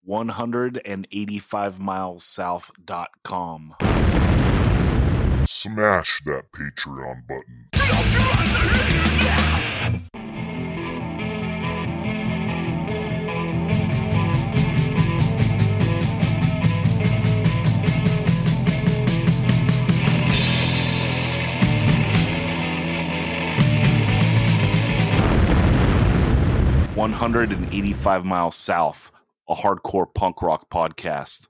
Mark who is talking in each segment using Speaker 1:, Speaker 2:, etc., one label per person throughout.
Speaker 1: 185milessouth.com.
Speaker 2: Smash that Patreon button.
Speaker 1: 185 Miles South, a hardcore punk rock podcast.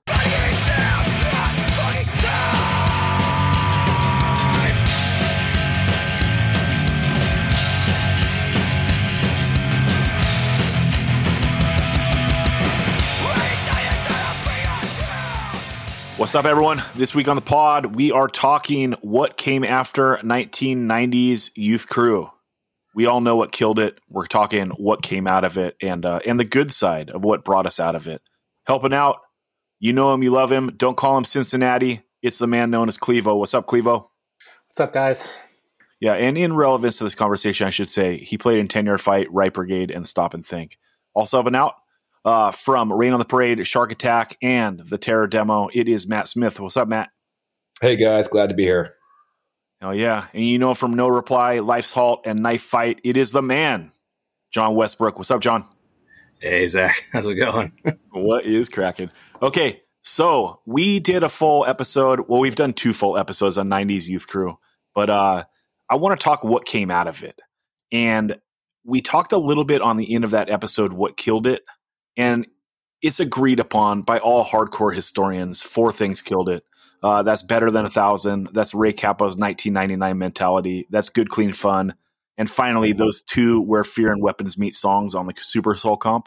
Speaker 1: What's up, everyone? This week on the pod, we are talking what came after 1990s Youth Crew. We all know what killed it. We're talking what came out of it and the good side of what brought us out of it. Helping out, you know him, you love him. Don't call him Cincinnati. It's the man known as Clevo. What's up, Clevo?
Speaker 3: What's up, guys?
Speaker 1: Yeah, and in relevance to this conversation, I should say, he played in 10-Yard Fight, Right Brigade, and Stop and Think. Also helping out from Rain on the Parade, Shark Attack, and the Terror Demo, it is Matt Smith. What's up, Matt?
Speaker 4: Hey, guys. Glad to be here.
Speaker 1: Oh, yeah. And you know from No Reply, Life's Halt, and Knife Fight, it is the man, John Westbrook. What's up, John?
Speaker 5: Hey, Zach. How's it going?
Speaker 1: What is cracking? Okay, so we did a full episode. Well, we've done 2 full episodes on 90s Youth Crew, but I want to talk what came out of it. And we talked a little bit on the end of that episode what killed it, and it's agreed upon by all hardcore historians. 4 things killed it. That's Better Than 1,000. That's Ray Capo's 1999 Mentality. That's Good Clean Fun. And finally, those 2 Where Fear and Weapons Meet songs on the Super Soul comp.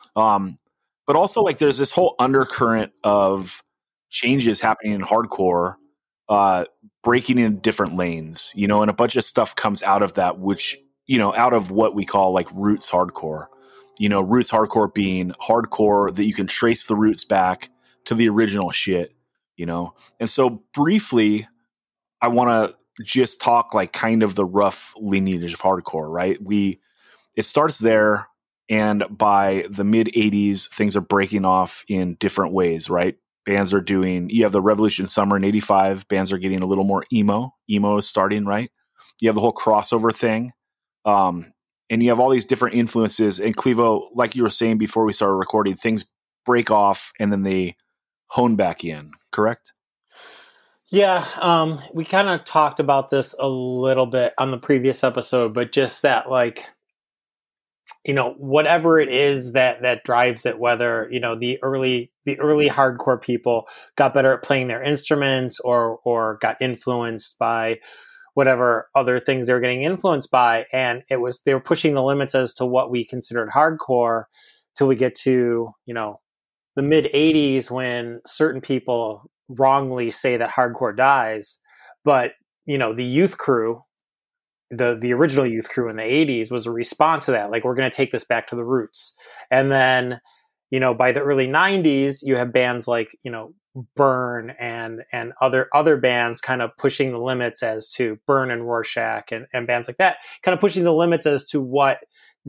Speaker 1: But also, like, there's this whole undercurrent of changes happening in hardcore, breaking in different lanes, you know, and a bunch of stuff comes out of that, which, you know, out of what we call like roots hardcore. You know, roots hardcore being hardcore that you can trace the roots back to the original shit. You know, and so briefly, I want to just talk like kind of the rough lineage of hardcore, right? It starts there, and by the mid 80s, things are breaking off in different ways, right? Bands are you have the Revolution Summer in 85, bands are getting a little more emo. Emo is starting, right? You have the whole crossover thing. And you have all these different influences. And Clevo, like you were saying before we started recording, things break off and then they hone back in, correct?
Speaker 3: Yeah, we kind of talked about this a little bit on the previous episode, but just that, like, you know, whatever it is that drives it, whether, you know, the early hardcore people got better at playing their instruments or got influenced by whatever other things they were getting influenced by, and they were pushing the limits as to what we considered hardcore till we get to, you know, the mid 80s, when certain people wrongly say that hardcore dies. But, you know, the Youth Crew, the original Youth Crew in the 80s was a response to that. Like, we're going to take this back to the roots. And then, you know, by the early 90s, you have bands like, you know, Burn and other bands kind of pushing the limits as to Burn and Rorschach and bands like that, kind of pushing the limits as to what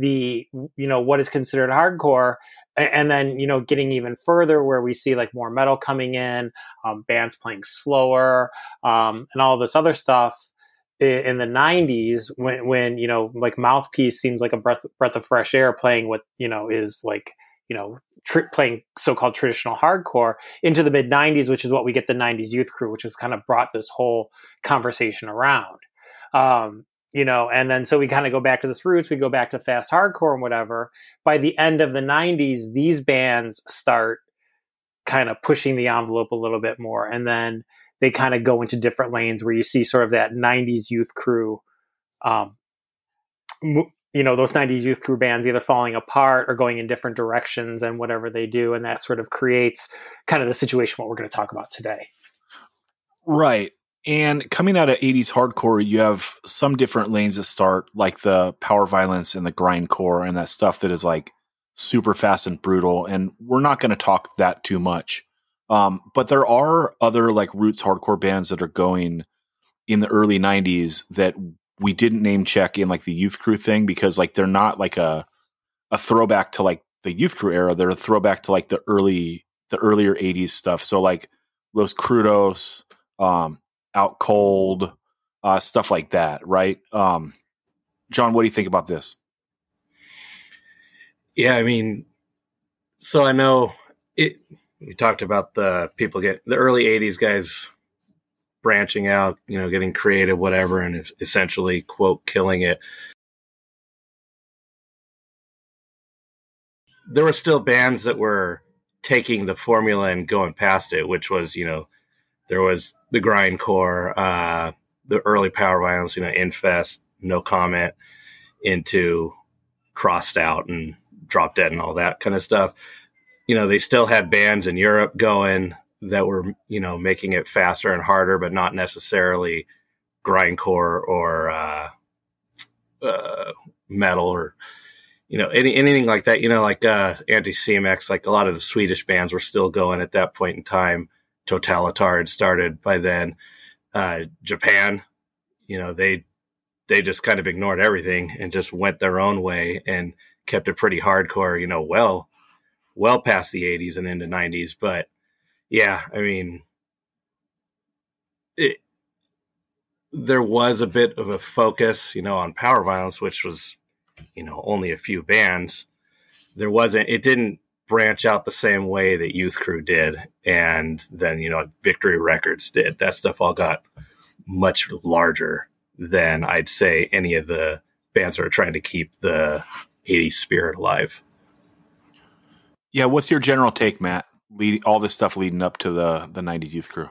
Speaker 3: what is considered hardcore. And then, you know, getting even further where we see like more metal coming in, bands playing slower, and all this other stuff in the 90s when, you know, like Mouthpiece seems like a breath of fresh air playing what, you know, is like, you know, playing so-called traditional hardcore into the mid 90s, which is what we get the 90s Youth Crew, which has kind of brought this whole conversation around. You know, and then so we kind of go back to this roots, we go back to fast hardcore and whatever. By the end of the 90s, these bands start kind of pushing the envelope a little bit more. And then they kind of go into different lanes where you see sort of that 90s Youth Crew, you know, those 90s Youth Crew bands either falling apart or going in different directions and whatever they do. And that sort of creates kind of the situation what we're going to talk about today.
Speaker 1: Right. And coming out of 80s hardcore, you have some different lanes that start, like the power violence and the grindcore and that stuff that is like super fast and brutal. And we're not going to talk that too much. But there are other like roots hardcore bands that are going in the early 90s that we didn't name check in like the Youth Crew thing, because like they're not like a throwback to like the Youth Crew era, they're a throwback to like the earlier 80s stuff. So like Los Crudos, Out Cold, stuff like that, right? John, what do you think about this?
Speaker 5: Yeah, I mean, so I know we talked about the early 80s guys branching out, getting creative, whatever, and essentially, quote, killing it. There were still bands that were taking the formula and going past it, which was, there was the grindcore, the early power violence, Infest, No Comment, into Crossed Out and Drop Dead and all that kind of stuff. They still had bands in Europe going that were, making it faster and harder, but not necessarily grindcore or metal or, anything like that, like Anti-CMX, like a lot of the Swedish bands were still going at that point in time. Totalitar had started by then. Japan, they just kind of ignored everything and just went their own way and kept it pretty hardcore, well past the 80s and into 90s. But yeah, I mean, there was a bit of a focus, on power violence, which was, only a few bands. It didn't branch out the same way that Youth Crew did. And then, Victory Records did. That stuff all got much larger than I'd say any of the bands that are trying to keep the 80s spirit alive.
Speaker 1: Yeah, what's your general take, Matt? All this stuff leading up to the 90s Youth Crew.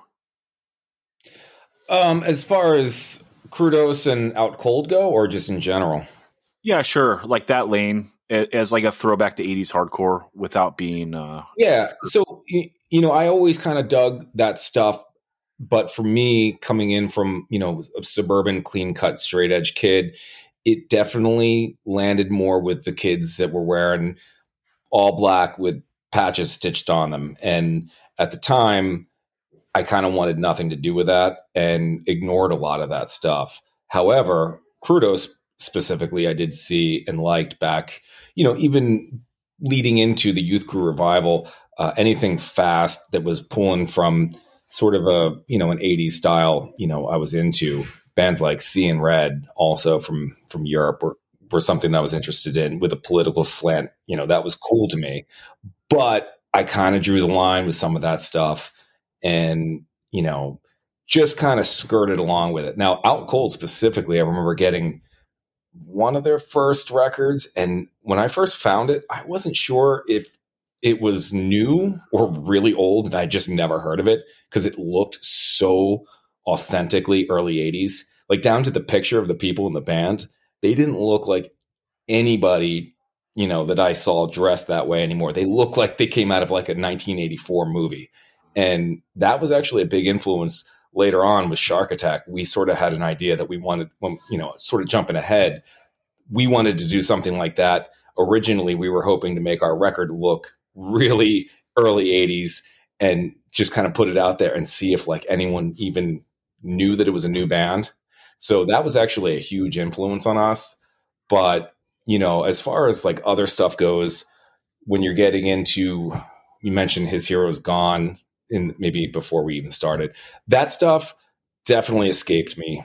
Speaker 4: As far as Crudos and Out Cold go, or just in general?
Speaker 1: Yeah, sure. Like that lane as like a throwback to 80s hardcore without being...
Speaker 4: Yeah, so, I always kind of dug that stuff. But for me, coming in from, a suburban, clean-cut, straight-edge kid, it definitely landed more with the kids that were wearing all black with patches stitched on them. And at the time, I kind of wanted nothing to do with that and ignored a lot of that stuff. However, Crudos specifically, I did see and liked back, even leading into the Youth Crew revival, anything fast that was pulling from sort of an 80s style, I was into. Bands like Seeing Red, also from Europe, were something that I was interested in with a political slant. That was cool to me. But I kind of drew the line with some of that stuff and, just kind of skirted along with it. Now, Out Cold specifically, I remember getting one of their first records. And when I first found it, I wasn't sure if it was new or really old, and I just never heard of it because it looked so authentically early 80s, like down to the picture of the people in the band. They didn't look like anybody, that I saw dressed that way anymore. They looked like they came out of like a 1984 movie. And that was actually a big influence later on with Shark Attack. We sort of had an idea that we wanted, sort of jumping ahead, we wanted to do something like that. Originally, we were hoping to make our record look really early 80s and just kind of put it out there and see if like anyone even knew that it was a new band. So that was actually a huge influence on us. But, as far as like other stuff goes, when you're getting into, you mentioned His Hero's Gone in maybe before we even started, that stuff definitely escaped me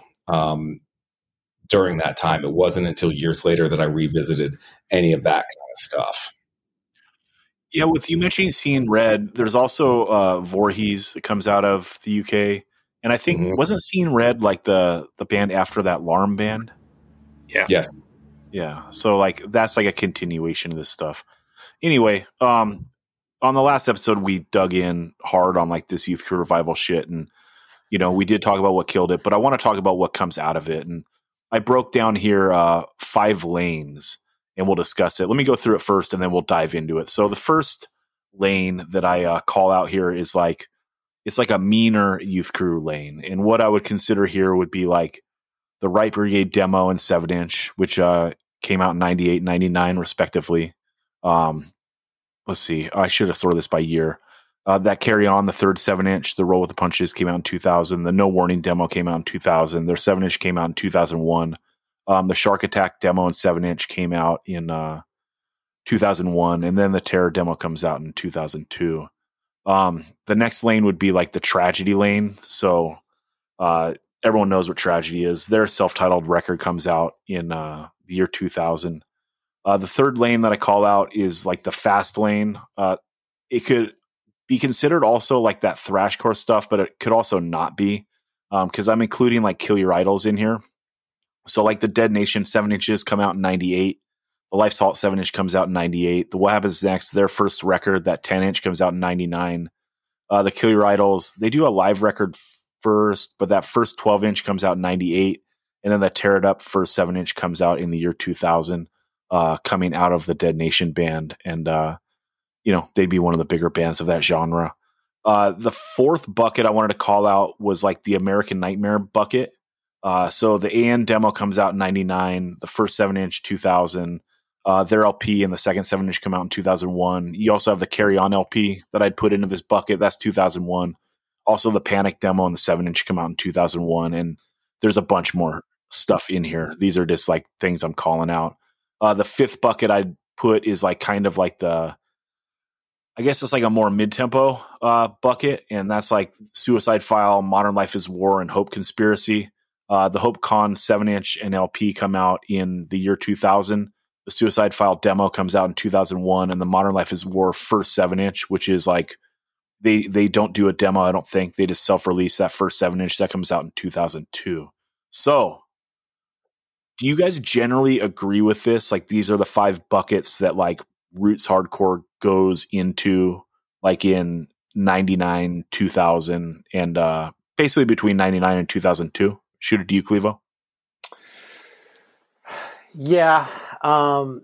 Speaker 4: during that time. It wasn't until years later that I revisited any of that kind of stuff.
Speaker 1: Yeah, with you mentioning Seeing Red, there's also Voorhees that comes out of the UK. And I think, wasn't Seeing Red like the band after that Larm band?
Speaker 5: Yeah.
Speaker 4: Yes.
Speaker 1: Yeah. So like that's like a continuation of this stuff. Anyway, on the last episode, we dug in hard on like this Youth Crew revival shit. And, we did talk about what killed it, but I want to talk about what comes out of it. And I broke down here 5 lanes and we'll discuss it. Let me go through it first and then we'll dive into it. So the first lane that I call out here is like, it's like a meaner Youth Crew lane. And what I would consider here would be like the Right Brigade demo and 7-inch, which came out in 98, 99 respectively. Let's see. I should have sorted this by year. That Carry On, the third 7-inch, the Roll with the Punches came out in 2000. The No Warning demo came out in 2000. Their 7-inch came out in 2001. The Shark Attack demo and 7-inch came out in 2001, and then the Terror demo comes out in 2002. The next lane would be like the Tragedy lane. So everyone knows what Tragedy is. Their self-titled record comes out in the year 2000. The third lane that I call out is like the Fast lane. It could be considered also like that thrashcore stuff, but it could also not be, because I'm including like Kill Your Idols in here. So like the Dead Nation 7 inches come out in 98. The Life's Halt 7 inch comes out in 98. The What Happens Next, their first record, that 10 inch comes out in 99. The Kill Your Idols, they do a live record first, but that first 12 inch comes out in 98. And then the Tear It Up first 7 inch comes out in the year 2000, coming out of the Dead Nation band. And, they'd be one of the bigger bands of that genre. The fourth bucket I wanted to call out was like the American Nightmare bucket. So the AN demo comes out in 99, the first 7 inch 2000, their LP and the second 7 inch come out in 2001. You also have the Carry On LP that I'd put into this bucket. That's 2001. Also the Panic demo and the 7 inch come out in 2001. And there's a bunch more stuff in here. These are just like things I'm calling out. The fifth bucket I'd put is like kind of like I guess it's like a more mid-tempo bucket. And that's like Suicide File, Modern Life is War, and Hope Conspiracy. The Hope Con 7 inch and LP come out in the year 2000. The Suicide File demo comes out in 2001, and the Modern Life is War first 7 inch, which is like they don't do a demo, I don't think. They just self-release that first 7 inch that comes out in 2002. So, do you guys generally agree with this? Like, these are the 5 buckets that like Roots Hardcore goes into, like in 99, 2000, and basically between 99 and 2002. Shoot it to you, Clevo.
Speaker 3: Yeah. I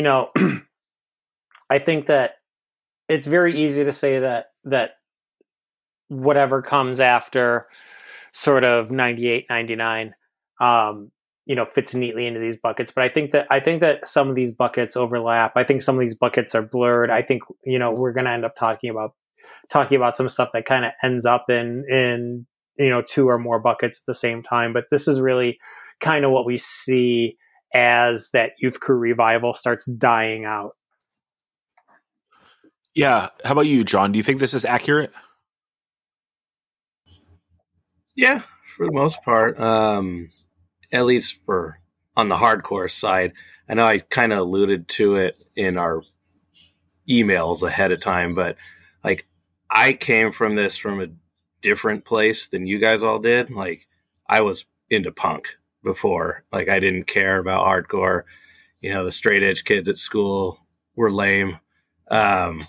Speaker 3: think that it's very easy to say that whatever comes after sort of 98, 99, fits neatly into these buckets. But I think that some of these buckets overlap. I think some of these buckets are blurred. I think, we're going to end up talking about some stuff that kind of ends up in 2 or more buckets at the same time. But this is really kind of what we see as that Youth Crew revival starts dying out.
Speaker 1: Yeah. How about you, John? Do you think this is accurate?
Speaker 5: Yeah, for the most part. At least for on the hardcore side. I know I kind of alluded to it in our emails ahead of time, but like I came from this from a different place than you guys all did. Like I was into punk before. Like I didn't care about hardcore. The straight edge kids at school were lame. It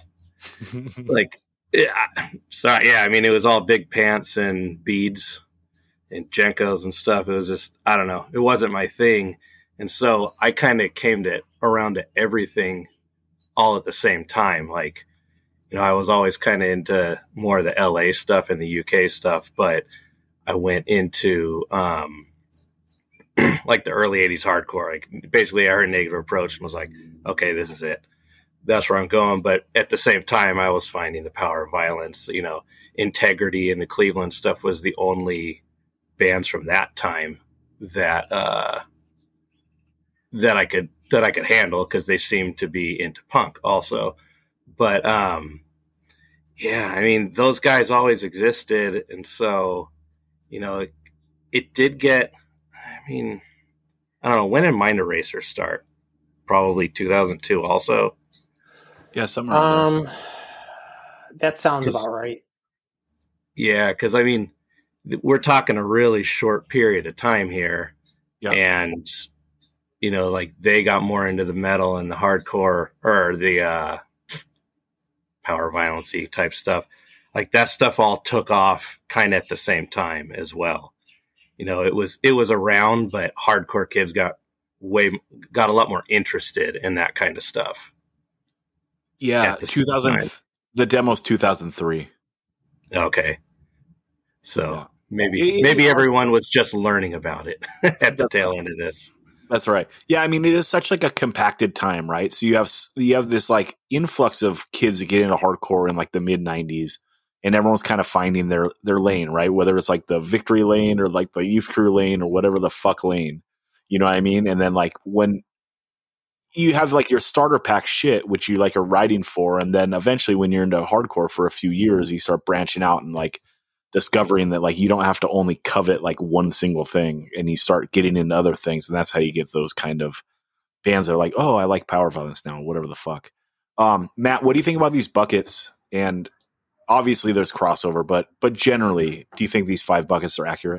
Speaker 5: was all big pants and beads and Jenkos and stuff. It was just, I don't know. It wasn't my thing. And so I kind of came around to everything all at the same time. Like, I was always kind of into more of the LA stuff and the UK stuff, but I went into, like the early 80s hardcore. Like basically I heard Negative Approach and was like, okay, this is it. That's where I'm going. But at the same time, I was finding the Power of Violence, Integrity and the Cleveland stuff was the only bands from that time that I could handle because they seemed to be into punk also. But those guys always existed, and so it did get. I don't know, when did Mind Eraser start? Probably 2002 also.
Speaker 1: Yeah, somewhere around there.
Speaker 3: That sounds about right.
Speaker 5: Yeah, because we're talking a really short period of time here. Yeah. And, like they got more into the metal and the hardcore or the power violence-y type stuff. Like that stuff all took off kind of at the same time as well. It was around, but hardcore kids got a lot more interested in that kind of stuff.
Speaker 1: Yeah, 2000. The demo's 2003.
Speaker 5: Okay, so maybe everyone was just learning about it at the tail end of this.
Speaker 1: That's right. Yeah, it is such like a compacted time, right? So you have this like influx of kids that get into hardcore in like the mid 90s. And everyone's kind of finding their lane, right? Whether it's like the Victory lane or like the Youth Crew lane or whatever the fuck lane, you know what I mean? And then like when you have like your starter pack shit, which you like are writing for, and then eventually when you're into hardcore for a few years, you start branching out and like discovering that like you don't have to only covet like one single thing, and you start getting into other things, and that's how you get those kind of bands that are like, oh, I like power violence now, whatever the fuck. Matt, what do you think about these buckets? And obviously there's crossover, but generally, do you think these 5 buckets are accurate?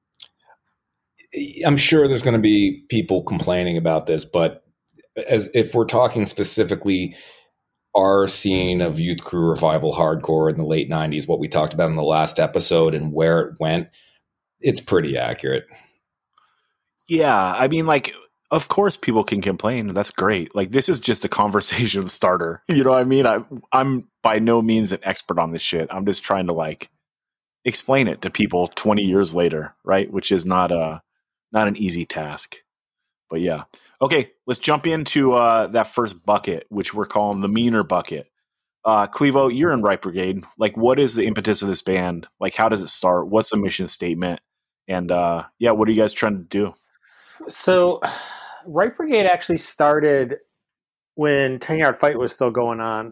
Speaker 4: I'm sure there's going to be people complaining about this, but as if we're talking specifically our scene of youth crew revival hardcore in the late 90s, what we talked about in the last episode and where it went, it's pretty accurate.
Speaker 1: Yeah, I mean, like, of course people can complain. That's great. Like, this is just a conversation starter. You know what I mean? I'm by no means an expert on this shit. I'm just trying to like explain it to people 20 years later, right? Which is not an easy task. But yeah. Okay, let's jump into that first bucket, which we're calling the meaner bucket. Clevo, you're in Right Brigade. Like, what is the impetus of this band? Like, how does it start? What's the mission statement? And yeah, what are you guys trying to do?
Speaker 3: So, Right Brigade actually started when 10 Yard Fight was still going on.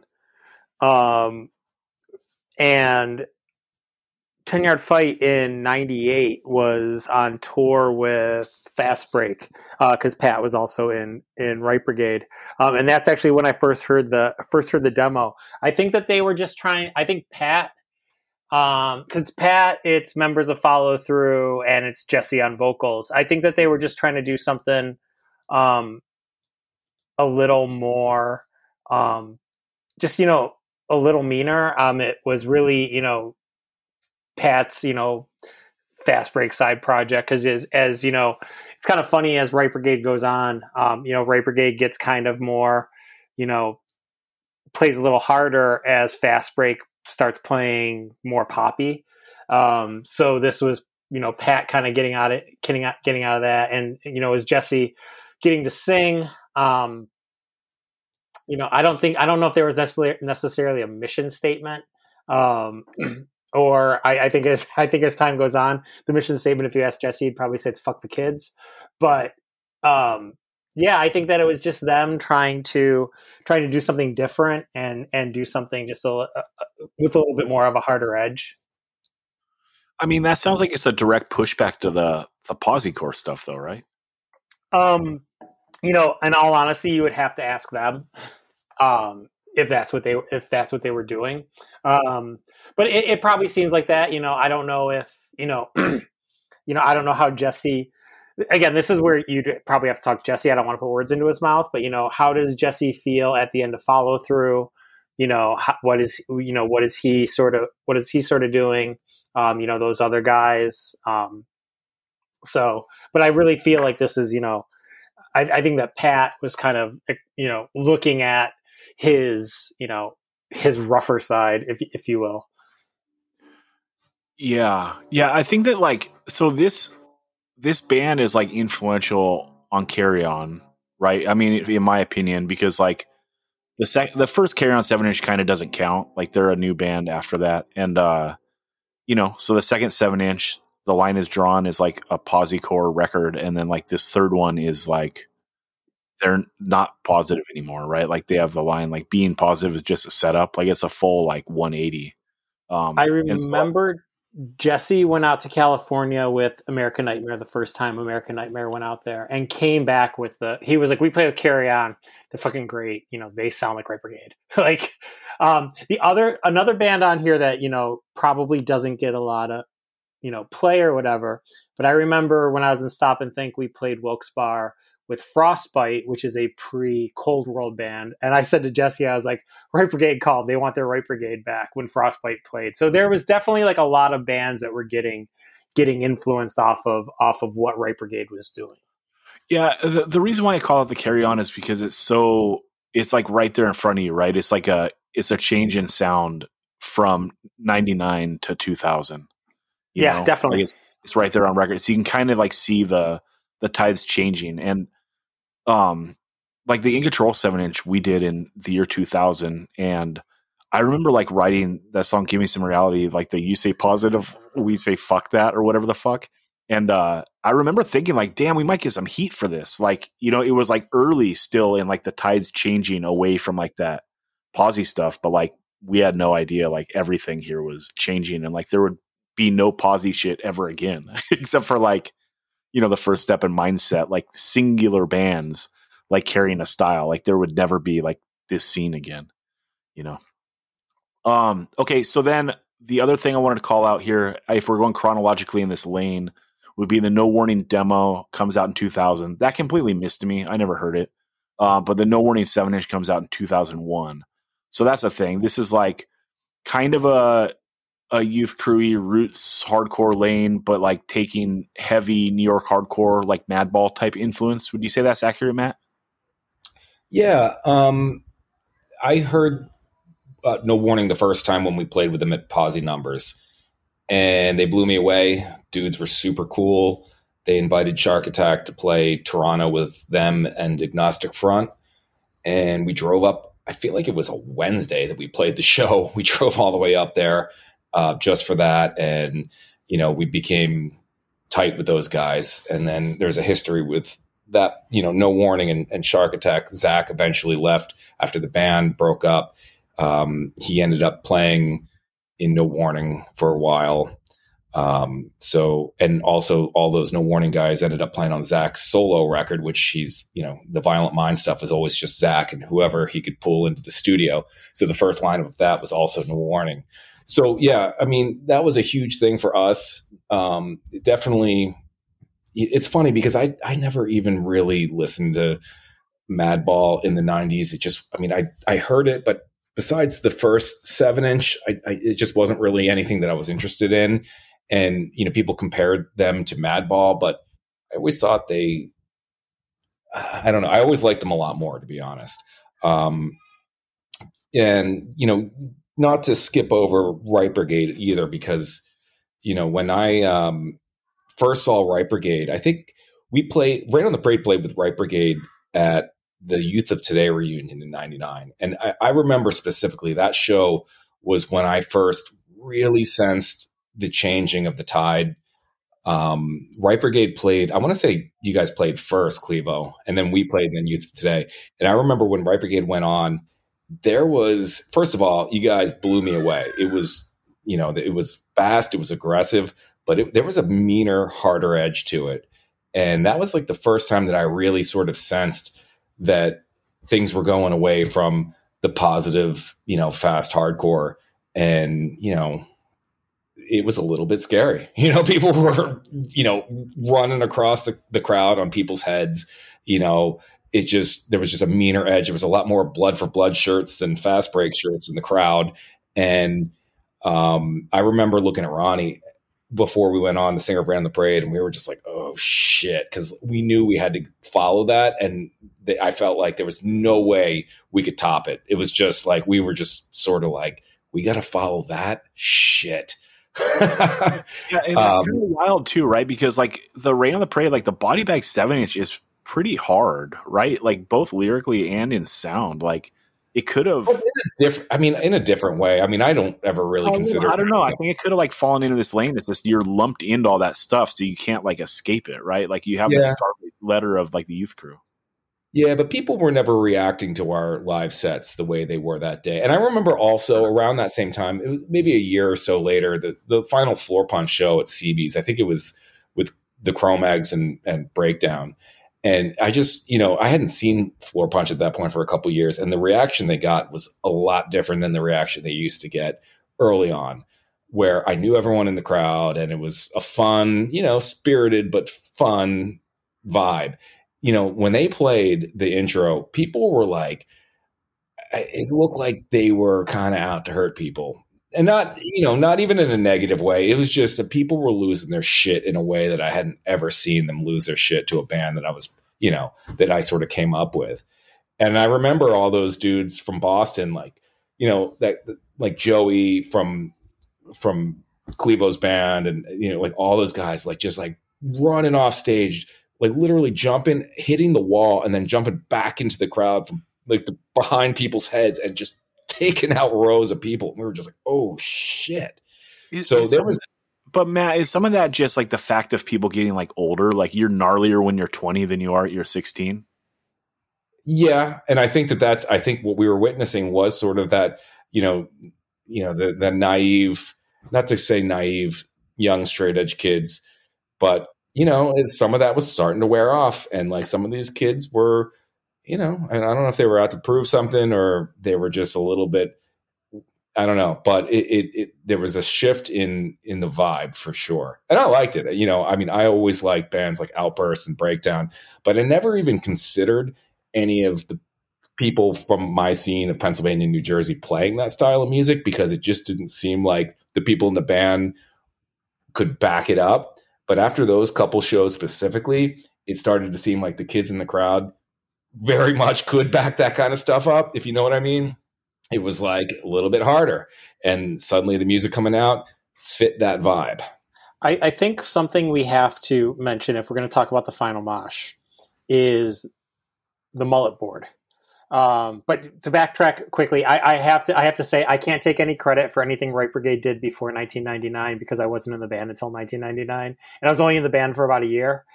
Speaker 3: And 10 Yard Fight in 98 was on tour with Fast Break, because Pat was also in Right Brigade. And that's actually when I first heard the demo. I think that they were just trying, I think Pat, because Pat, it's members of Follow Through and it's Jesse on vocals. I think that they were just trying to do something a little more, just, you know, a little meaner. It was really, you know, Pat's, you know, Fast Break side project, because as you know, it's kind of funny as Right Brigade goes on. You know, Right Brigade gets kind of more, you know, plays a little harder as Fast Break starts playing more poppy. So this was, you know, Pat kind of getting out of that, and you know, as Jesse getting to sing. You know, I don't know if there was necessarily a mission statement. Or I think as time goes on, the mission statement, if you ask Jesse, he'd probably say it's fuck the kids. But yeah, I think that it was just them trying to do something different and do something just with a little bit more of a harder edge.
Speaker 1: I mean, that sounds like it's a direct pushback to the Possecore stuff, though, right?
Speaker 3: You know, in all honesty, you would have to ask them. If that's what they were doing. But it probably seems like that. You know, I don't know if, you know, you know, I don't know how Jesse, again, this is where you'd probably have to talk to Jesse. I don't want to put words into his mouth, but, you know, how does Jesse feel at the end of Follow Through? You know, what is he sort of doing? You know, those other guys. So, but I really feel like this is, you know, I think that Pat was kind of, you know, looking at his, you know, his rougher side, if you will.
Speaker 1: Yeah. I think that like, so this band is like influential on Carry On, right? I mean, in my opinion, because like the first Carry On 7-inch kind of doesn't count. Like they're a new band after that, and you know, so the second 7-inch, The Line Is Drawn, is like a Possecore record, and then like this third one is like they're not positive anymore, right? Like they have the line like being positive is just a setup, like it's a full like 180.
Speaker 3: I remember Jesse went out to California with American Nightmare the first time American Nightmare went out there, and came back with he was like, we play with Carry On, they're fucking great, you know, they sound like Right Brigade. Like another band on here that, you know, probably doesn't get a lot of, you know, play or whatever, but I remember when I was in Stop and Think, we played Wilkes Barre with Frostbite, which is a pre-Cold World band. And I said to Jesse, I was like, Right Brigade called. They want their Right Brigade back when Frostbite played. So there was definitely like a lot of bands that were getting influenced off of what Right Brigade was doing.
Speaker 1: Yeah, the reason why I call it the Carry On is because it's like right there in front of you, right? It's like it's a change in sound from 99 to 2000.
Speaker 3: Yeah, know? Definitely.
Speaker 1: Like it's right there on record. So you can kind of like see the tides changing. And like the In Control 7-inch we did in the year 2000, and I remember like writing that song Give Me Some Reality, like the you say positive, we say fuck that, or whatever the fuck. And I remember thinking like, damn, we might get some heat for this. Like, you know, it was like early still in like the tides changing away from like that Posy stuff, but like we had no idea like everything here was changing and like there would be no Posy shit ever again, except for like, you know, the First Step and Mindset, like singular bands like carrying a style. Like there would never be like this scene again, you know. Okay, so then the other thing I wanted to call out here, if we're going chronologically in this lane, would be the No Warning demo comes out in 2000. That completely missed me. I never heard it. But the No Warning 7-inch comes out in 2001. So that's a thing. This is like kind of a Youth Crew-y roots hardcore lane, but like taking heavy New York hardcore, like Madball type influence. Would you say that's accurate, Matt?
Speaker 4: Yeah. I heard No Warning the first time when we played with them at Posy Numbers, and they blew me away. Dudes were super cool. They invited Shark Attack to play Toronto with them and Agnostic Front, and we drove up. I feel like it was a Wednesday that we played the show. We drove all the way up there just for that, and you know, we became tight with those guys. And then there's a history with that, you know, No Warning and Shark Attack. Zach eventually left after the band broke up. He ended up playing in No Warning for a while. So, and also all those No Warning guys ended up playing on Zach's solo record, which he's, you know, the Violent Mind stuff is always just Zach and whoever he could pull into the studio. So the first line of that was also No Warning. So yeah, I mean, that was a huge thing for us. Definitely. It's funny because I never even really listened to Madball in the 90s. It just, I mean, I heard it, but besides the first 7-inch, it just wasn't really anything that I was interested in. And, you know, people compared them to Madball, but I always thought I don't know. I always liked them a lot more, to be honest. And, you know, not to skip over Right Brigade either, because, you know, when I first saw Right Brigade, I think we played Rain on the Parade played with Right Brigade at the Youth of Today reunion in '99. And I remember specifically that show was when I first really sensed the changing of the tide. Right Brigade played, I want to say you guys played first, Clevo, and then we played in the Youth of Today. And I remember when Right Brigade went on, there was, first of all, you guys blew me away. It was, you know, it was fast, it was aggressive, but there was a meaner, harder edge to it. And that was like the first time that I really sort of sensed that things were going away from the positive, you know, fast hardcore. And, you know, it was a little bit scary. You know, people were, you know, running across the crowd on people's heads. You know, there was just a meaner edge. There was a lot more blood for blood shirts than fast break shirts in the crowd. And I remember looking at Ronnie before we went on, the singer of Rain on the Parade, and we were just like, oh shit, because we knew we had to follow that. And I felt like there was no way we could top it. It was just like, we were just sort of like, we got to follow that shit.
Speaker 1: Yeah, and that's kind of wild too, right? Because like the Rain on the Parade, like the Body Bag 7-inch is pretty hard, right? Like both lyrically and in sound. Like it could have,
Speaker 4: in a different way. I mean, I don't ever really consider.
Speaker 1: I don't know. I think it could have like fallen into this lane. It's just you're lumped into all that stuff, so you can't like escape it, right? Like you have the scarlet letter of like the Youth Crew.
Speaker 4: Yeah, but people were never reacting to our live sets the way they were that day. And I remember also around that same time, it was maybe a year or so later, the final Floor Punch show at CB's. I think it was with the Chrome Eggs and Breakdown. And I just, you know, I hadn't seen Floor Punch at that point for a couple of years. And the reaction they got was a lot different than the reaction they used to get early on, where I knew everyone in the crowd and it was a fun, you know, spirited but fun vibe. You know, when they played the intro, people were like, it looked like they were kind of out to hurt people. And not, you know, not even in a negative way. It was just that people were losing their shit in a way that I hadn't ever seen them lose their shit to a band that I was, you know, that I sort of came up with. And I remember all those dudes from Boston, like, you know, that like Joey from Clevo's band, and, you know, like all those guys, like just like running off stage, like literally jumping, hitting the wall, and then jumping back into the crowd from like the behind people's heads and just taking out rows of people. And we were just like, oh shit.
Speaker 1: So there was But Matt, is some of that just like the fact of people getting like older? Like you're gnarlier when you're 20 than you are at your 16?
Speaker 4: Yeah, and I think I think what we were witnessing was sort of that, the naive, not to say naive young straight edge kids, but some of that was starting to wear off, and like some of these kids were, and I don't know if they were out to prove something or they were just a little bit, I don't know, but there was a shift in the vibe for sure, and I liked it. I always liked bands like Outburst and Breakdown, but I never even considered any of the people from my scene of Pennsylvania and New Jersey playing that style of music because it just didn't seem like the people in the band could back it up. But after those couple shows specifically, it started to seem like the kids in the crowd very much could back that kind of stuff up, if you know what I mean. It was like a little bit harder, and suddenly the music coming out fit that vibe.
Speaker 3: I think something we have to mention if we're going to talk about the Final Mosh is the mullet board. But to backtrack quickly, I have to say I can't take any credit for anything Right Brigade did before 1999 because I wasn't in the band until 1999, and I was only in the band for about a year.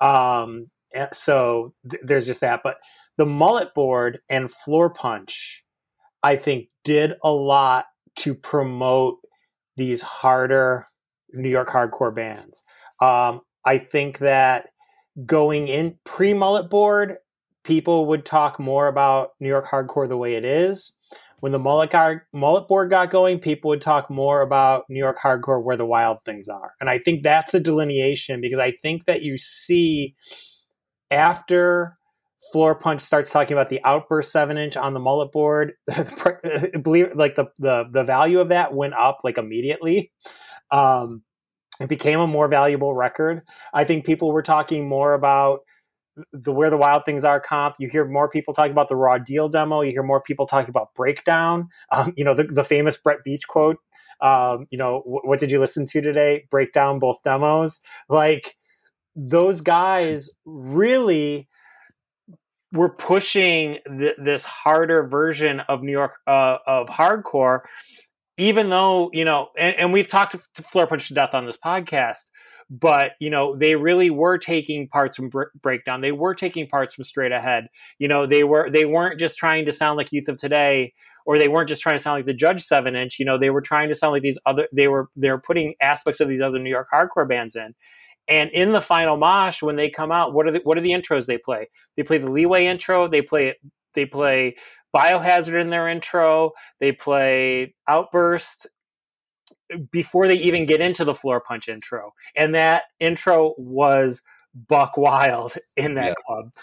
Speaker 3: So there's just that. But the mullet board and Floor Punch, I think, did a lot to promote these harder New York hardcore bands. I think that going in pre-mullet board, people would talk more about New York hardcore the way it is. When the mullet board got going, people would talk more about New York hardcore where the wild things are. And I think that's the delineation, because I think that you see after Floor Punch starts talking about the Outburst 7-inch on the mullet board, believe like the value of that went up like immediately. It became a more valuable record. I think people were talking more about the Where the Wild Things Are comp. You hear more people talking about the Raw Deal demo. You hear more people talking about Breakdown. The famous Brett Beach quote. What did you listen to today? Breakdown both demos. Like, those guys really were pushing this harder version of New York of hardcore, even though, and we've talked to Floor Punch to death on this podcast, but, they really were taking parts from Breakdown. They were taking parts from Straight Ahead. They weren't just trying to sound like Youth of Today, or they weren't just trying to sound like the Judge 7-inch. They were trying to sound like these other, they were putting aspects of these other New York hardcore bands in. And in the Final Mosh, when they come out, what are the intros they play? They play the Leeway intro. They play Biohazard in their intro. They play Outburst before they even get into the Floor Punch intro. And that intro was buck wild in that club.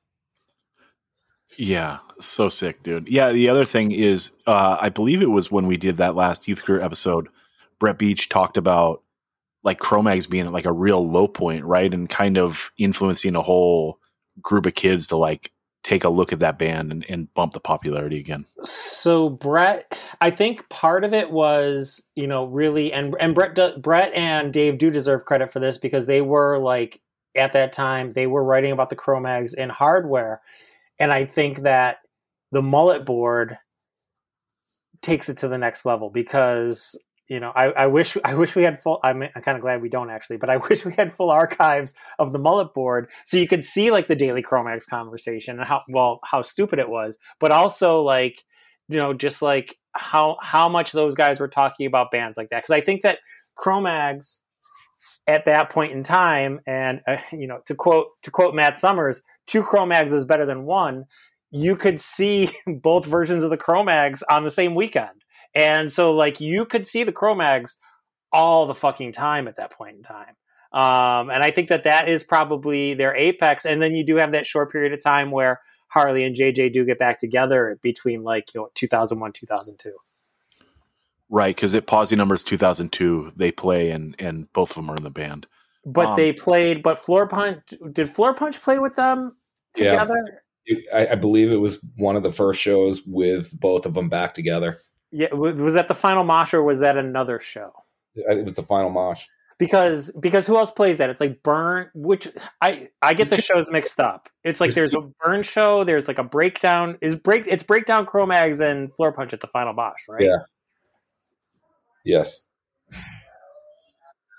Speaker 1: Yeah, so sick, dude. Yeah, the other thing is, I believe it was when we did that last Youth Crew episode, Brett Beach talked about like Cro-Mags being at like a real low point, right? And kind of influencing a whole group of kids to like take a look at that band and bump the popularity again.
Speaker 3: So Brett, I think part of it was, really, and Brett and Dave do deserve credit for this, because they were like, at that time, they were writing about the Cro-Mags in Hardware. And I think that the mullet board takes it to the next level, because I wish we had full. I'm kind of glad we don't actually, but I wish we had full archives of the mullet board so you could see like the daily Cro-Mags conversation and how stupid it was, but also like just like how much those guys were talking about bands like that. Because I think that Cro-Mags at that point in time, and to quote Matt Summers, 2 Cro-Mags is better than 1. You could see both versions of the Cro-Mags on the same weekend. And so, like, you could see the Cro-Mags all the fucking time at that point in time. And I think that is probably their apex. And then you do have that short period of time where Harley and JJ do get back together between, 2001, 2002.
Speaker 1: Right, because at Posse Numbers 2002, they play and both of them are in the band.
Speaker 3: But they played, but Floor Punch, did Floor Punch play with them together?
Speaker 4: Yeah. I believe it was one of the first shows with both of them back together.
Speaker 3: Yeah, was that the Final Mosh or was that another show?
Speaker 4: It was the Final Mosh.
Speaker 3: Because who else plays that? It's like Burn, which I get the shows mixed up. It's like there's a Burn show, there's like a Breakdown. It's Breakdown, Cro-Mags, and Floor Punch at the Final Mosh, right?
Speaker 4: Yeah. Yes.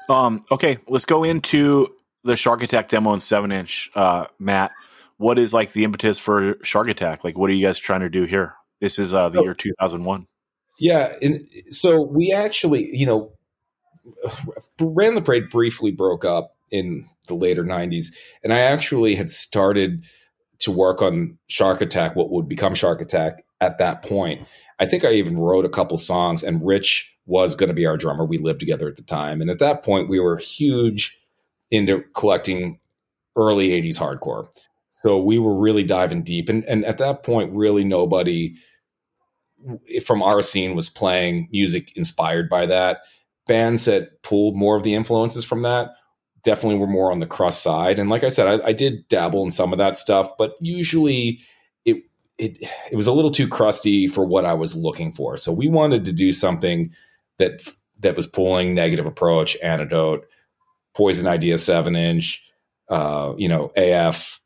Speaker 1: Okay, let's go into the Shark Attack demo in 7-inch. Matt, what is like the impetus for Shark Attack? Like, what are you guys trying to do here? This is the year 2001.
Speaker 4: Yeah, and so we actually, Ran the Parade briefly broke up in the later 90s, and I actually had started to work on Shark Attack, what would become Shark Attack at that point. I think I even wrote a couple songs, and Rich was going to be our drummer. We lived together at the time, and at that point we were huge into collecting early 80s hardcore. So we were really diving deep, and at that point really nobody from our scene was playing music inspired by that. Bands that pulled more of the influences from that definitely were more on the crust side. And like I said, I did dabble in some of that stuff, but usually it was a little too crusty for what I was looking for. So we wanted to do something that was pulling Negative Approach, Antidote, Poison Idea 7-inch, AF,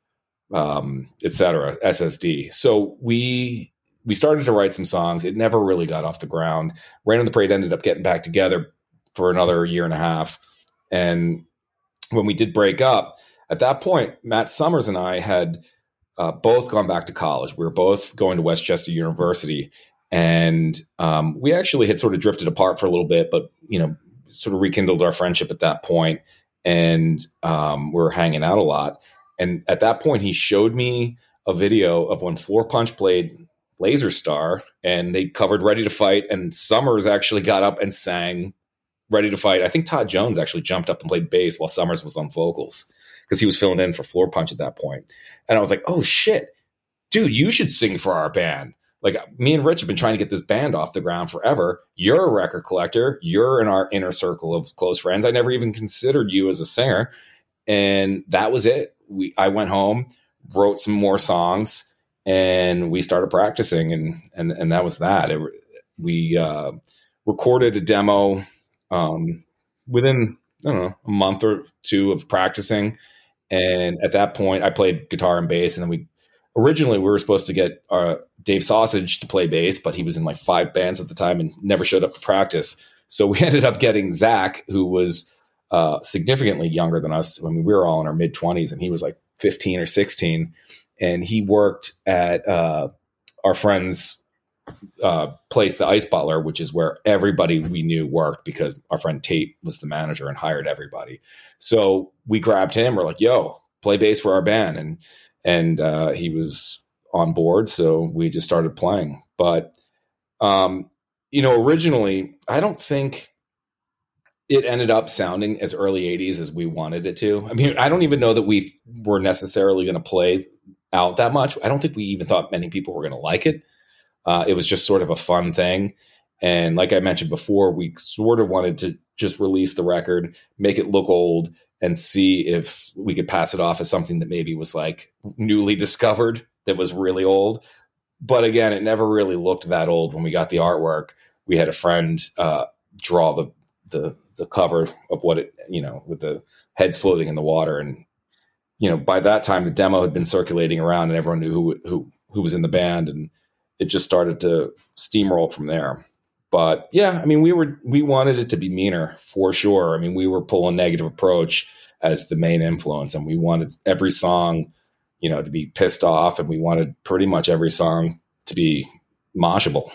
Speaker 4: etc., SSD. So we started to write some songs. It never really got off the ground. Rain on the Parade ended up getting back together for another year and a half. And when we did break up, at that point, Matt Summers and I had both gone back to college. We were both going to Westchester University. And we actually had sort of drifted apart for a little bit, but, sort of rekindled our friendship at that point. And we were hanging out a lot. And at that point, he showed me a video of when Floor Punch played Laser Star, and they covered Ready to Fight, and Summers actually got up and sang Ready to Fight. I think Todd Jones actually jumped up and played bass while Summers was on vocals because he was filling in for Floor Punch at that point. And I was like, oh shit, dude, you should sing for our band. Like, me and Rich have been trying to get this band off the ground forever. You're a record collector. You're in our inner circle of close friends. I never even considered you as a singer. And that was it. I went home, wrote some more songs, and we started practicing, and that was that. We recorded a demo within, I don't know, a month or two of practicing. And at that point, I played guitar and bass. And then originally we were supposed to get Dave Sausage to play bass, but he was in like 5 bands at the time and never showed up to practice. So we ended up getting Zach, who was significantly younger than us. I mean, we were all in our mid-20s, and he was like 15 or 16. And he worked at our friend's place, the Ice Butler, which is where everybody we knew worked, because our friend Tate was the manager and hired everybody. So we grabbed him. We're like, yo, play bass for our band. And he was on board. So we just started playing. But, originally, I don't think it ended up sounding as early 80s as we wanted it to. I mean, I don't even know that we were necessarily going to play out that much. I don't think we even thought many people were going to like it. It was just sort of a fun thing. And like I mentioned before, we sort of wanted to just release the record, make it look old, and see if we could pass it off as something that maybe was like newly discovered that was really old. But again, it never really looked that old. When we got the artwork, we had a friend draw the cover of what it, with the heads floating in the water. And, by that time the demo had been circulating around and everyone knew who was in the band, and it just started to steamroll from there. But yeah, I mean, we wanted it to be meaner for sure. I mean, we were pulling Negative Approach as the main influence, and we wanted every song, to be pissed off, and we wanted pretty much every song to be moshable.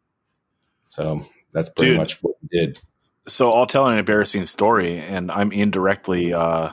Speaker 4: So that's pretty much what we did.
Speaker 1: So I'll tell an embarrassing story, and I'm indirectly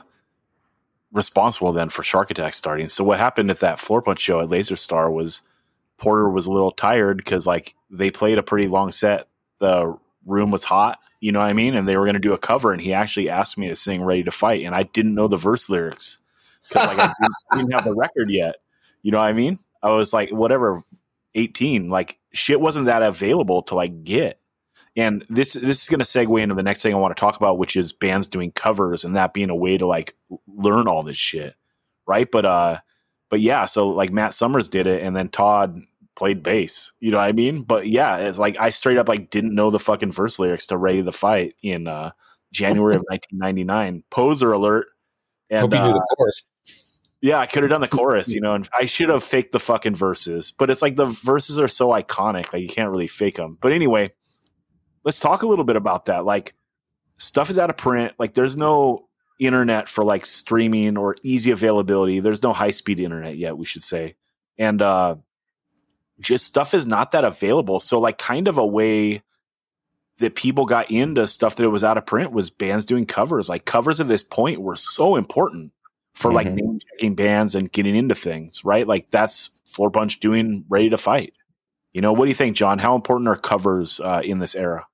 Speaker 1: responsible then for Shark Attack starting. So what happened at that Floor Punch show at Laser Star was Porter was a little tired because like they played a pretty long set. The room was hot, you know what I mean? And they were going to do a cover, and he actually asked me to sing Ready to Fight, and I didn't know the verse lyrics because like I didn't have the record yet. You know what I mean? I was like, whatever, 18, like shit wasn't that available to like get. And this is going to segue into the next thing I want to talk about, which is bands doing covers and that being a way to like learn all this shit. Right. But yeah, so like Matt Summers did it, and then Todd played bass, you know what I mean? But yeah, it's like I straight up like didn't know the fucking verse lyrics to Ready to Fight in January of 1999. Poser alert. And
Speaker 4: hope you knew the chorus.
Speaker 1: Yeah, I could have done the chorus, and I should have faked the fucking verses. But it's like the verses are so iconic, like you can't really fake them. But anyway, let's talk a little bit about that. Like stuff is out of print. Like there's no internet for like streaming or easy availability. There's no high speed internet yet, we should say. And just stuff is not that available. So like kind of a way that people got into stuff that it was out of print was bands doing covers. Like covers at this point were so important for like name checking bands and getting into things, right? Like that's Floor Punch doing Ready to Fight. You know, what do you think, John? How important are covers in this era?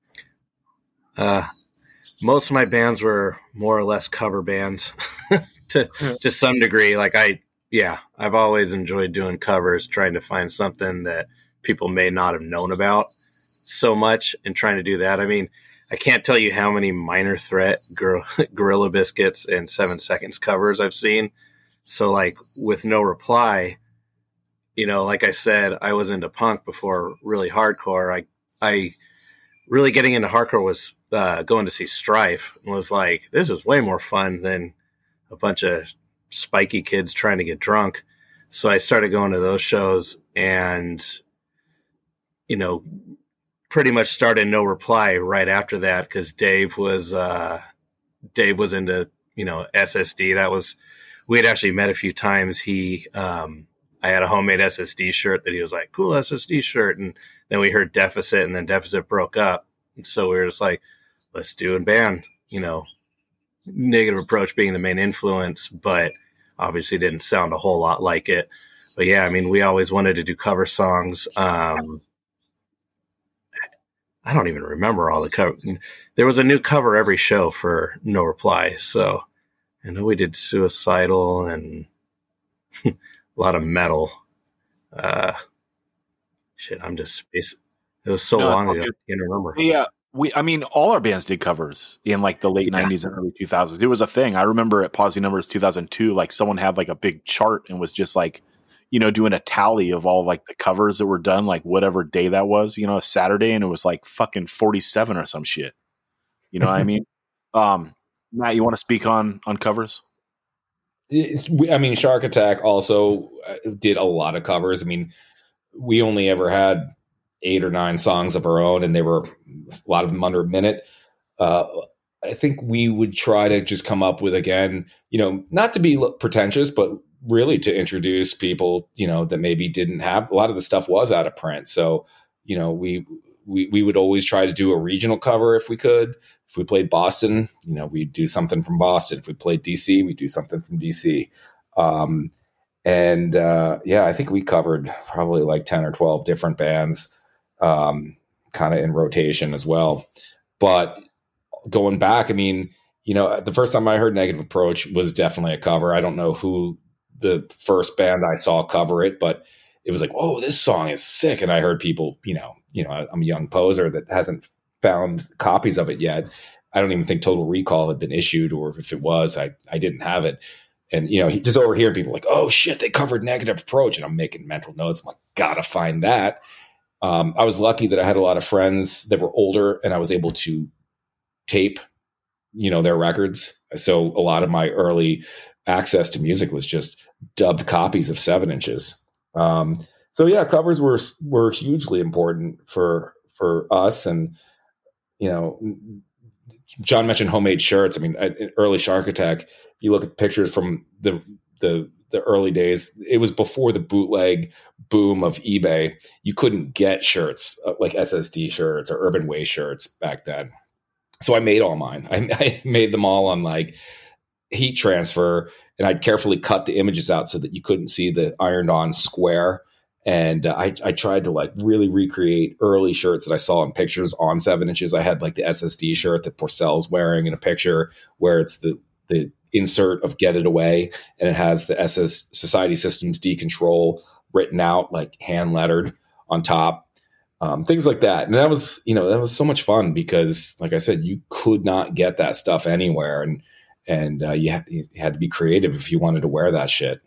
Speaker 5: Most of my bands were more or less cover bands to some degree. Like I've always enjoyed doing covers, trying to find something that people may not have known about so much and trying to do that. I mean, I can't tell you how many Minor Threat, Gorilla Biscuits, and 7 Seconds covers I've seen. So like with No Reply, you know, like I said, I was into punk before really hardcore. I really getting into hardcore was going to see Strife and was like, this is way more fun than a bunch of spiky kids trying to get drunk. So I started going to those shows and, you know, pretty much started No Reply right after that because Dave was into, you know, SSD. We had actually met a few times. I had a homemade SSD shirt that he was like, cool SSD shirt. And then we heard Deficit, and then Deficit broke up. And so we were just like, let's do a band, you know, Negative Approach being the main influence, but obviously didn't sound a whole lot like it. But yeah, I mean, we always wanted to do cover songs. I don't even remember all the cover. There was a new cover every show for No Reply. So I know we did Suicidal and a lot of metal. I'm just spacing. It was so long ago. I can't remember.
Speaker 1: Yeah. All our bands did covers in like the late 90s and early 2000s. It was a thing. I remember at Posse Numbers 2002, like someone had like a big chart and was just like, you know, doing a tally of all like the covers that were done, like whatever day that was, you know, a Saturday, and it was like fucking 47 or some shit. You know what I mean? Matt, you want to speak on covers?
Speaker 4: Shark Attack also did a lot of covers. I mean, we only ever had 8 or 9 songs of our own, and they were a lot of them under a minute. I think we would try to just come up with, again, you know, not to be pretentious, but really to introduce people, you know, that maybe didn't have a lot of the stuff was out of print. So, you know, we would always try to do a regional cover if we could. If we played Boston, you know, we'd do something from Boston. If we played DC, we'd do something from DC. I think we covered probably like 10 or 12 different bands, kind of in rotation as well. But going back, I mean, you know, the first time I heard Negative Approach was definitely a cover. I don't know who the first band I saw cover it, but it was like, whoa, this song is sick. And I heard people, you know, I'm a young poser that hasn't found copies of it yet. I don't even think Total Recall had been issued, or if it was, I didn't have it. And, you know, just overhearing people like, oh shit, they covered Negative Approach. And I'm making mental notes. I'm like, gotta find that. I was lucky that I had a lot of friends that were older and I was able to tape, you know, their records. So a lot of my early access to music was just dubbed copies of 7 inches. So yeah, covers were hugely important for us. And, you know, John mentioned homemade shirts. I mean, early Shark Attack, if you look at pictures from the early days, it was before the bootleg boom of eBay. You couldn't get shirts like SSD shirts or Urban Way shirts back then. So I made all mine. I made them all on like heat transfer, and I'd carefully cut the images out so that you couldn't see the ironed on square. And I tried to like really recreate early shirts that I saw in pictures on 7 inches. I had like the SSD shirt that Porcel's wearing in a picture where it's the insert of Get It Away, and it has the SS Society Systems Decontrol written out, like hand lettered on top. Things like that. And that was so much fun because, like I said, you could not get that stuff anywhere. And you had to be creative if you wanted to wear that shit.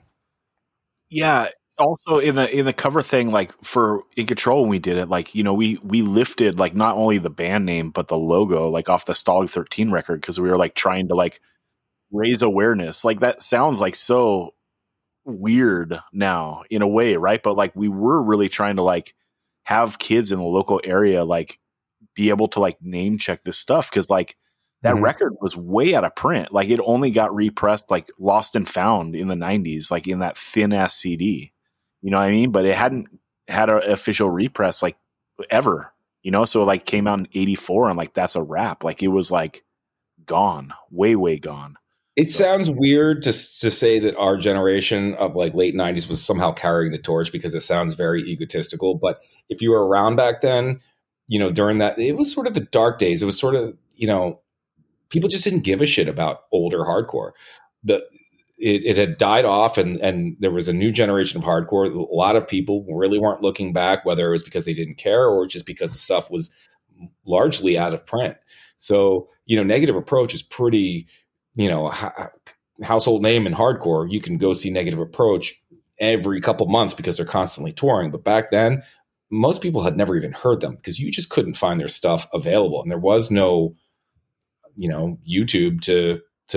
Speaker 1: Yeah. Also in the cover thing, like for In Control, when we did it, like, you know, we lifted like not only the band name, but the logo, like off the Stalag 13 record. Cause we were like trying to like raise awareness. Like that sounds like so weird now in a way. Right. But like, we were really trying to like have kids in the local area, like be able to like name check this stuff. Cause like that
Speaker 4: Mhm.
Speaker 1: record was way out of print. Like it only got repressed, like Lost and Found in the 90s, like in that thin ass CD. You know what I mean? But it hadn't had an official repress like ever, you know? So like came out in 84 and like that's a wrap. Like it was like gone, way gone.
Speaker 4: It sounds weird to say that our generation of like late 90s was somehow carrying the torch because it sounds very egotistical. But if you were around back then, you know, during that, it was sort of the dark days. It was sort of, you know, people just didn't give a shit about older hardcore. It had died off and there was a new generation of hardcore. A lot of people really weren't looking back, whether it was because they didn't care or just because the stuff was largely out of print. So, you know, Negative Approach is pretty, you know, household name in hardcore. You can go see Negative Approach every couple months because they're constantly touring. But back then, most people had never even heard them because you just couldn't find their stuff available. And there was no, you know, YouTube to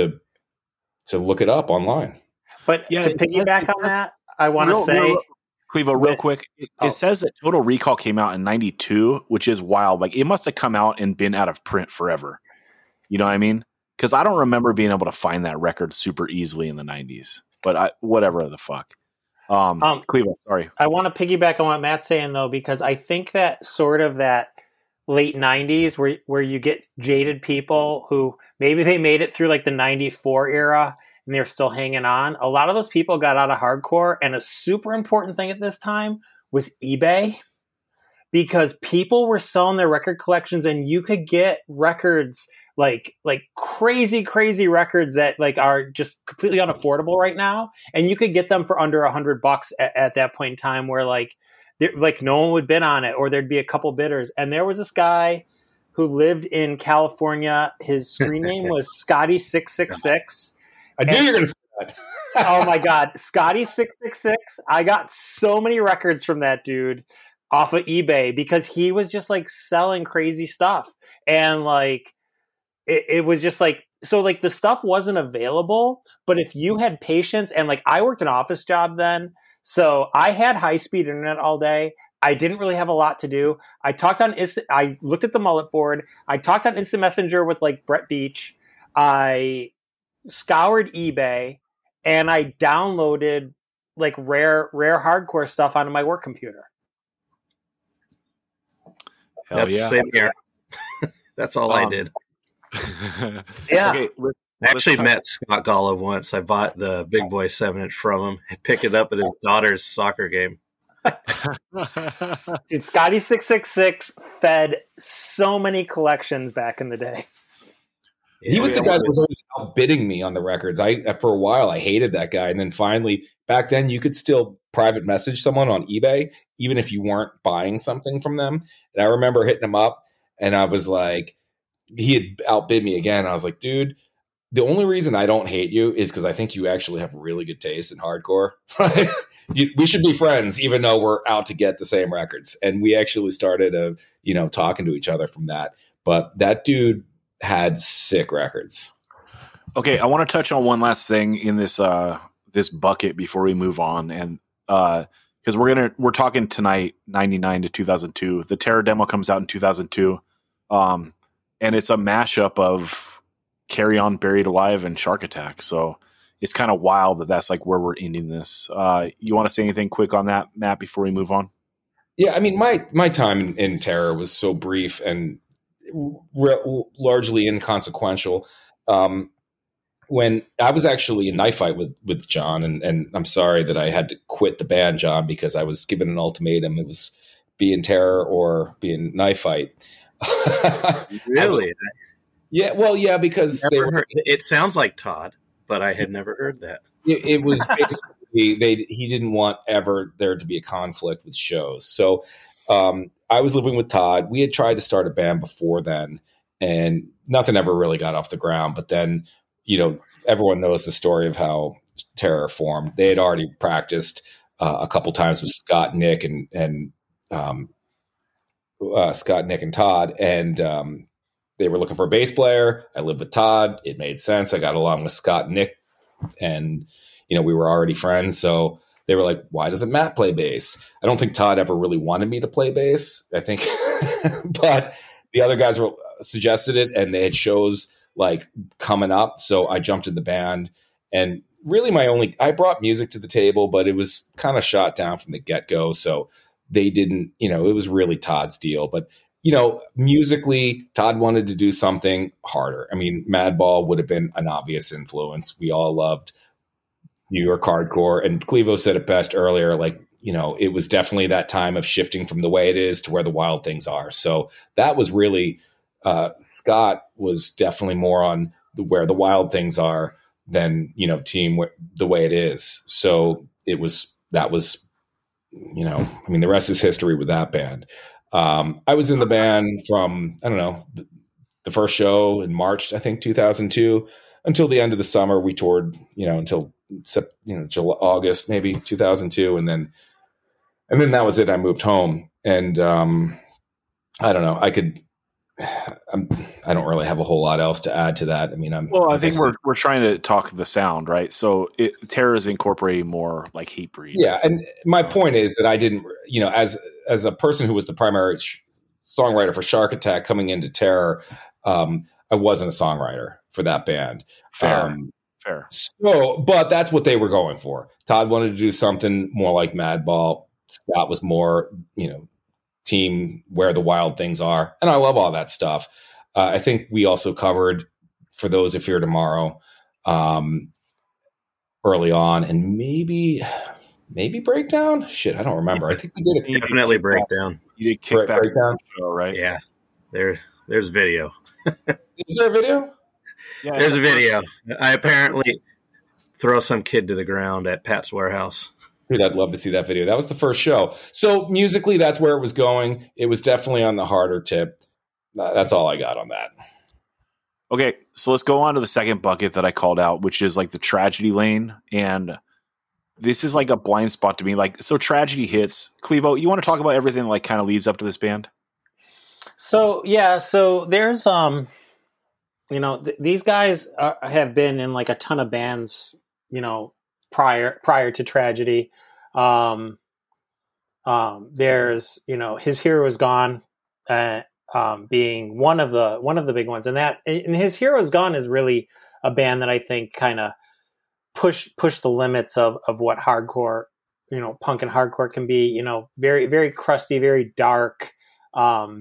Speaker 4: look it up online.
Speaker 3: But
Speaker 1: Yeah,
Speaker 3: to piggyback on that, I want to say,
Speaker 1: Clevo, real quick, it says that Total Recall came out in 92, which is wild. Like it must have come out and been out of print forever. You know what I mean? Because I don't remember being able to find that record super easily in the 90s. But whatever the fuck. Clevo, sorry.
Speaker 3: I want to piggyback on what Matt's saying though, because I think that sort of that late 90s where you get jaded people who maybe they made it through like the 94 era and they're still hanging on. A lot of those people got out of hardcore, and a super important thing at this time was eBay, because people were selling their record collections and you could get records like crazy records that like are just completely unaffordable right now. And you could get them for under $100 at that point in time, where like no one would bid on it, or there'd be a couple bidders. And there was this guy who lived in California. His screen name was Scotty666.
Speaker 4: I knew you were going to say that.
Speaker 3: Oh my God. Scotty666. I got so many records from that dude off of eBay because he was just like selling crazy stuff. And like, it was just like, so like the stuff wasn't available, but if you had patience, and like I worked an office job then, so I had high speed internet all day. I didn't really have a lot to do. I looked at the Mullet board. I talked on Instant Messenger with like Brett Beach. I scoured eBay, and I downloaded like rare hardcore stuff onto my work computer.
Speaker 1: Hell
Speaker 5: That's
Speaker 1: yeah.
Speaker 5: the same here. That's all I did.
Speaker 3: Yeah.
Speaker 1: Okay,
Speaker 5: I actually met Scott Golub once. I bought the Big Boy 7-inch from him. I picked it up at his daughter's soccer game.
Speaker 3: Dude, Scotty666 fed so many collections back in the day.
Speaker 4: He was the guy that was always outbidding me on the records. For a while, I hated that guy. And then finally, back then, you could still private message someone on eBay, even if you weren't buying something from them. And I remember hitting him up, and I was like, he had outbid me again. I was like, dude, the only reason I don't hate you is because I think you actually have really good taste in hardcore. We should be friends, even though we're out to get the same records. And we actually started, talking to each other from that. But that dude had sick records.
Speaker 1: Okay, I want to touch on one last thing in this this bucket before we move on, and because we're talking tonight, 99 to 2002. The Terror demo comes out in 2002, and it's a mashup of Carry On, Buried Alive, and Shark Attack. So it's kind of wild that that's like where we're ending this. You want to say anything quick on that, Matt, before we move on?
Speaker 4: Yeah, I mean, my time in Terror was so brief and largely inconsequential. When I was actually in knife fight with John, and I'm sorry that I had to quit the band, John, because I was given an ultimatum. It was be in Terror or be in knife fight.
Speaker 5: Really?
Speaker 4: Yeah, because
Speaker 5: it sounds like Todd, but I had never heard that.
Speaker 4: It was basically he didn't want ever there to be a conflict with shows. So I was living with Todd. We had tried to start a band before then, and nothing ever really got off the ground. But then, everyone knows the story of how Terror formed. They had already practiced a couple times with Scott, Nick, and Todd, and they were looking for a bass player. I lived with Todd. It made sense. I got along with Scott and Nick, and we were already friends. So they were like, why doesn't Matt play bass? I don't think Todd ever really wanted me to play bass, I think. But the other guys suggested it, and they had shows like coming up. So I jumped in the band, and really I brought music to the table, but it was kind of shot down from the get-go. So they didn't, it was really Todd's deal. But, musically, Todd wanted to do something harder. I mean, Madball would have been an obvious influence. We all loved New York hardcore. And Clevo said it best earlier, like, it was definitely that time of shifting from the way it is to where the wild things are. So that was really, Scott was definitely more on where the wild things are than, Team the way it is. So that was, the rest is history with that band. I was in the band from, I don't know, the first show in March, I think 2002, until the end of the summer. We toured, until July, August, maybe 2002. And then that was it. I moved home, and I don't know. I don't really have a whole lot else to add to that. I mean,
Speaker 1: I think we're trying to talk the sound, right? So Terror is incorporating more like Hatebreed.
Speaker 4: Yeah, and my point is that I didn't, as a person who was the primary songwriter for Shark Attack coming into Terror, I wasn't a songwriter for that band.
Speaker 1: Fair.
Speaker 4: So, but that's what they were going for. Todd wanted to do something more like Madball. Scott was more, team where the wild things are. And I love all that stuff. I think we also covered For Those That Fear Tomorrow early on, and maybe Breakdown. Shit, I don't remember. I think we did
Speaker 5: definitely Breakdown.
Speaker 1: You did Kickback
Speaker 4: Breakdown
Speaker 1: show, right?
Speaker 5: Yeah. There's video.
Speaker 4: Is there a video?
Speaker 1: Yeah,
Speaker 5: There's a video. I apparently throw some kid to the ground at Pat's warehouse.
Speaker 4: Dude, I'd love to see that video. That was the first show. So musically, that's where it was going. It was definitely on the harder tip. That's all I got on that.
Speaker 1: Okay, so let's go on to the second bucket that I called out, which is like the tragedy lane. And this is like a blind spot to me. Like, so tragedy hits. Clevo, you want to talk about everything that like kind of leads up to this band?
Speaker 3: So, yeah, so there's, these guys have been in like a ton of bands, prior to Tragedy. There's, His Hero Is Gone, being one of the big ones, and His Hero Is Gone is really a band that I think kind of push the limits of what hardcore, punk and hardcore can be. Very, very crusty, very dark. A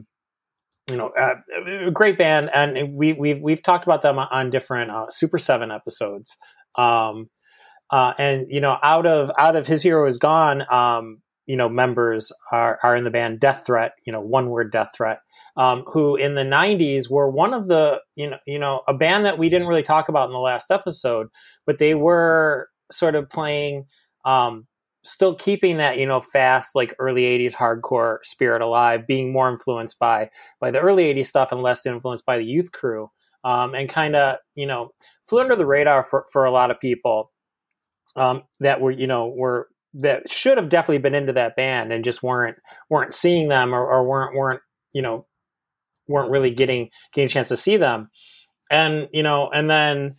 Speaker 3: great band, and we've talked about them on different Super 7 episodes. And out of His Hero Is Gone, members are in the band Death Threat, one word Death Threat, who in the 90s were one of the, a band that we didn't really talk about in the last episode, but they were sort of playing, still keeping that, fast, like early 80s hardcore spirit alive, being more influenced by the early 80s stuff and less influenced by the Youth Crew, and kind of, flew under the radar for a lot of people. That were that should have definitely been into that band and just weren't seeing them or weren't really getting a chance to see them. And and then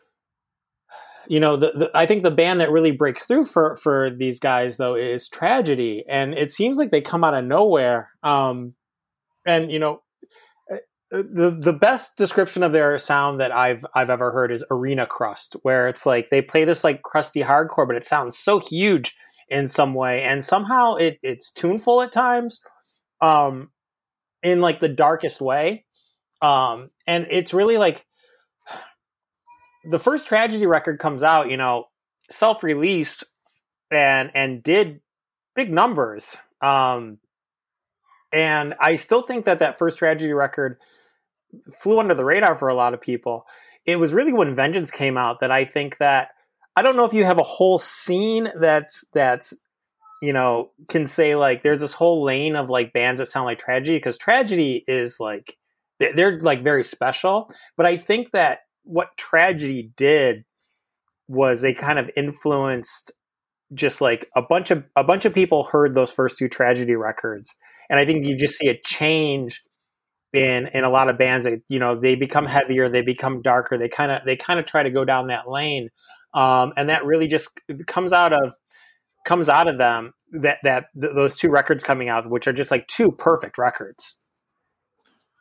Speaker 3: I think the band that really breaks through for these guys though is Tragedy, and it seems like they come out of nowhere. The best description of their sound that I've ever heard is arena crust, where it's like they play this like crusty hardcore, but it sounds so huge in some way, and somehow it's tuneful at times, in like the darkest way, and it's really like the first Tragedy record comes out, self-released and did big numbers, and I still think that first Tragedy record flew under the radar for a lot of people. It was really when Vengeance came out that I think that, I don't know if you have a whole scene that's can say like there's this whole lane of like bands that sound like Tragedy, because Tragedy is like they're like very special, but I think that what Tragedy did was they kind of influenced just like a bunch of people heard those first two Tragedy records, and I think you just see a change in a lot of bands that they become heavier, they become darker, they kind of try to go down that lane, and that really just comes out of them those two records coming out, which are just like two perfect records.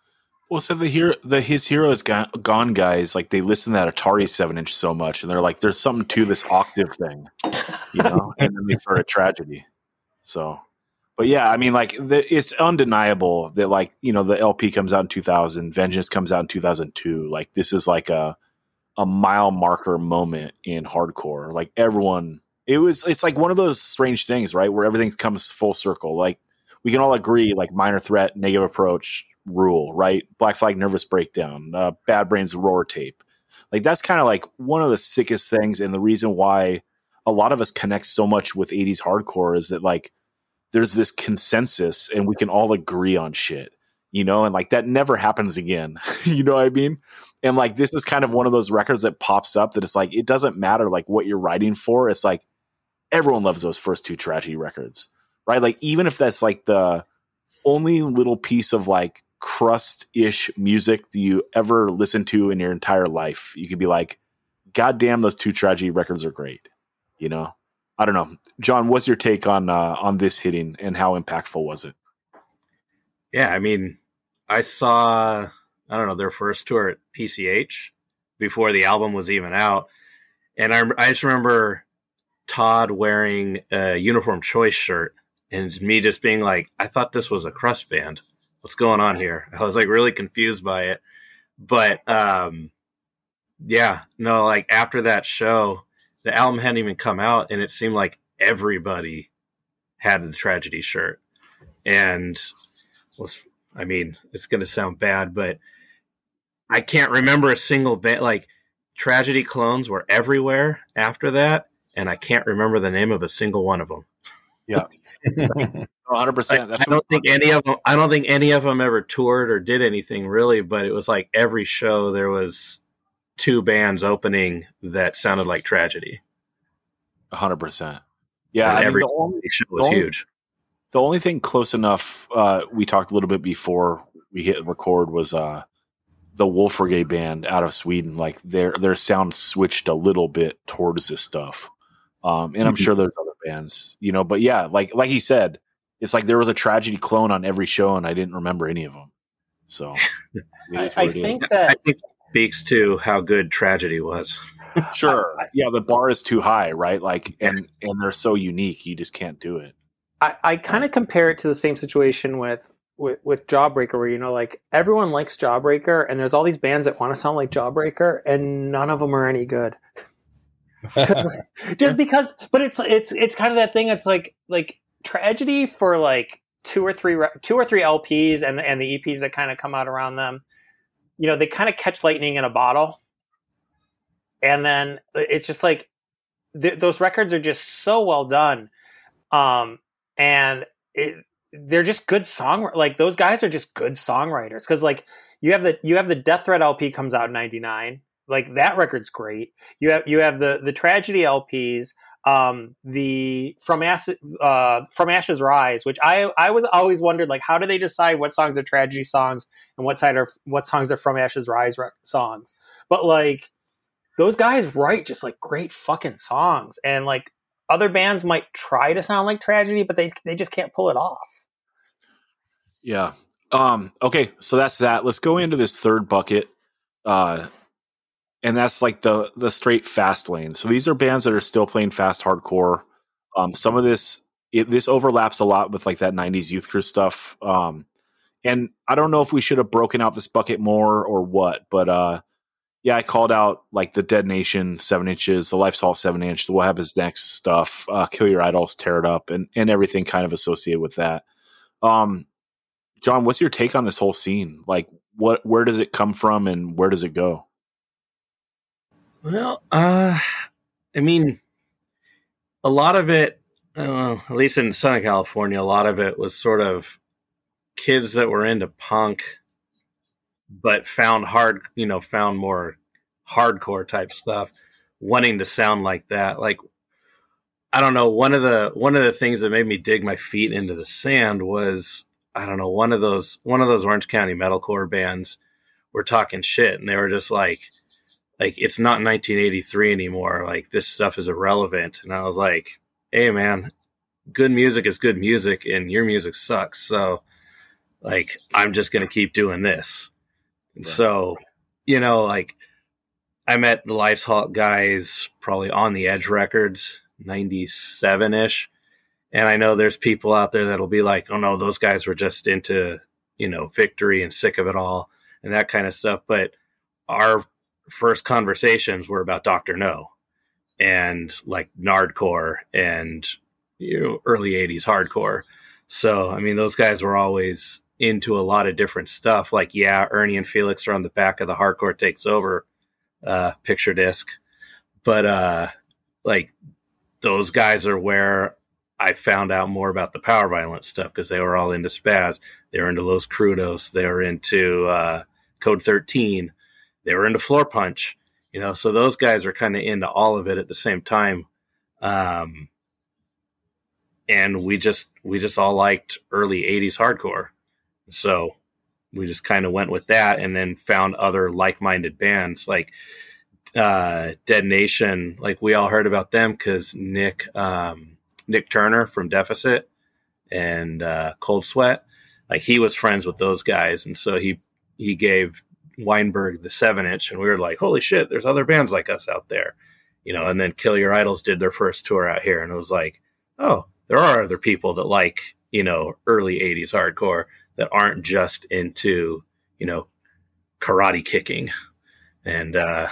Speaker 1: Well, so his heroes gone guys, like they listen to that Atari 7-inch so much, and they're like, "There's something to this octave thing," you know, and then they start a tragedy. So, but yeah, I mean, like it's undeniable that, like, you know, the LP comes out in 2000, Vengeance comes out in 2002. Like this is like a mile marker moment in hardcore. Like everyone, it's like one of those strange things, right, where everything comes full circle. Like we can all agree, like Minor Threat, Negative Approach rule, right? Black Flag, Nervous Breakdown, Bad Brains, Roar Tape. Like that's kind of like one of the sickest things, and the reason why a lot of us connect so much with 80s hardcore is that, like, there's this consensus and we can all agree on shit, you know, and like that never happens again. You know what I mean? And like this is kind of one of those records that pops up that it's like it doesn't matter like what you're writing for. It's like everyone loves those first two Tragedy records, right? Like even if that's like the only little piece of like crust-ish music that you ever listen to in your entire life, you could be like, God damn, those two Tragedy records are great. You know? I don't know. John, what's your take on this hitting and how impactful was it?
Speaker 5: Yeah, I mean, I saw, I don't know, their first tour at PCH before the album was even out. And I just remember Todd wearing a Uniform Choice shirt and me just being like, I thought this was a crust band. What's going on here? I was like really confused by it. But yeah, no, like after that show, the album hadn't even come out and it seemed like everybody had the Tragedy shirt. And was, I mean, it's going to sound bad, but I can't remember a single band. Like Tragedy clones were everywhere after that, and I can't remember the name of a single one of them.
Speaker 1: Yeah, 100%.
Speaker 5: I don't think any of them. I don't think any of them ever toured or did anything really. But it was like every show there was two bands opening that sounded like Tragedy.
Speaker 1: 100%. Yeah,
Speaker 5: and
Speaker 1: I
Speaker 5: every
Speaker 1: mean,
Speaker 5: show was huge.
Speaker 1: The only thing close enough we talked a little bit before we hit record was the Wolfregay band out of Sweden. Like their sound switched a little bit towards this stuff, and I'm sure there's other bands, you know. But yeah, like he said, it's like there was a Tragedy clone on every show, and I didn't remember any of them. So
Speaker 3: I think that
Speaker 5: it speaks to how good Tragedy was.
Speaker 1: Sure, yeah, the bar is too high, right? Like, and they're so unique, you just can't do it.
Speaker 3: I kind of compare it to the same situation with Jawbreaker, where, you know, like everyone likes Jawbreaker, and there's all these bands that want to sound like Jawbreaker, and none of them are any good. Just because, but it's kind of that thing. It's like Tragedy for like two or three LPs and the EPs that kind of come out around them. You know, they kind of catch lightning in a bottle, and then it's just like those records are just so well done. And they're just good like those guys are just good songwriters. Cause like you have the Death Threat LP comes out in 99. Like that record's great. You have the Tragedy LPs, the From Ashes Rise, which I was always wondered, like, how do they decide what songs are Tragedy songs and what songs are From Ashes Rise songs? But like those guys write just like great fucking songs, and like, other bands might try to sound like Tragedy, but they just can't pull it off.
Speaker 1: Yeah. Okay, so that's that. Let's go into this third bucket. And that's like the straight fast lane. So these are bands that are still playing fast hardcore. Some of this overlaps a lot with like that 90s Youth Crew stuff. And I don't know if we should have broken out this bucket more or what, but yeah, I called out like the Dead Nation 7 inches, the Life's Halt 7-inch, the What Happens Next stuff, Kill Your Idols, Tear It Up, and everything kind of associated with that. John, what's your take on this whole scene? Like, where does it come from and where does it go?
Speaker 5: Well, I mean, a lot of it, at least in Southern California, a lot of it was sort of kids that were into punk, but found more hardcore type stuff, wanting to sound like that. Like, I don't know, one of the things that made me dig my feet into the sand was, I don't know, one of those Orange County metalcore bands were talking shit, and they were just like it's not 1983 anymore. Like, this stuff is irrelevant. And I was like, hey man, good music is good music, and your music sucks. So like, I'm just going to keep doing this. And so, like I met the Lifesalt guys probably on the Edge Records, 97-ish. And I know there's people out there that'll be like, oh no, those guys were just into, Victory and sick of it all and that kind of stuff. But our first conversations were about Dr. No and like Nardcore and, early 80s hardcore. So, I mean, those guys were always into a lot of different stuff. Like, yeah, Ernie and Felix are on the back of the Hardcore Takes Over picture disc. But, like, those guys are where I found out more about the power violence stuff because they were all into Spaz. They were into Los Crudos. They were into Code 13. They were into Floor Punch. So those guys are kind of into all of it at the same time. And we just all liked early 80s hardcore. So we just kind of went with that and then found other like-minded bands like Dead Nation. Like we all heard about them because Nick Turner from Deficit and Cold Sweat, like he was friends with those guys. And so he gave Weinberg the 7-inch and we were like, holy shit, there's other bands like us out there, and then Kill Your Idols did their first tour out here. And it was like, oh, there are other people that like, early 80s hardcore that aren't just into, karate kicking. And, well,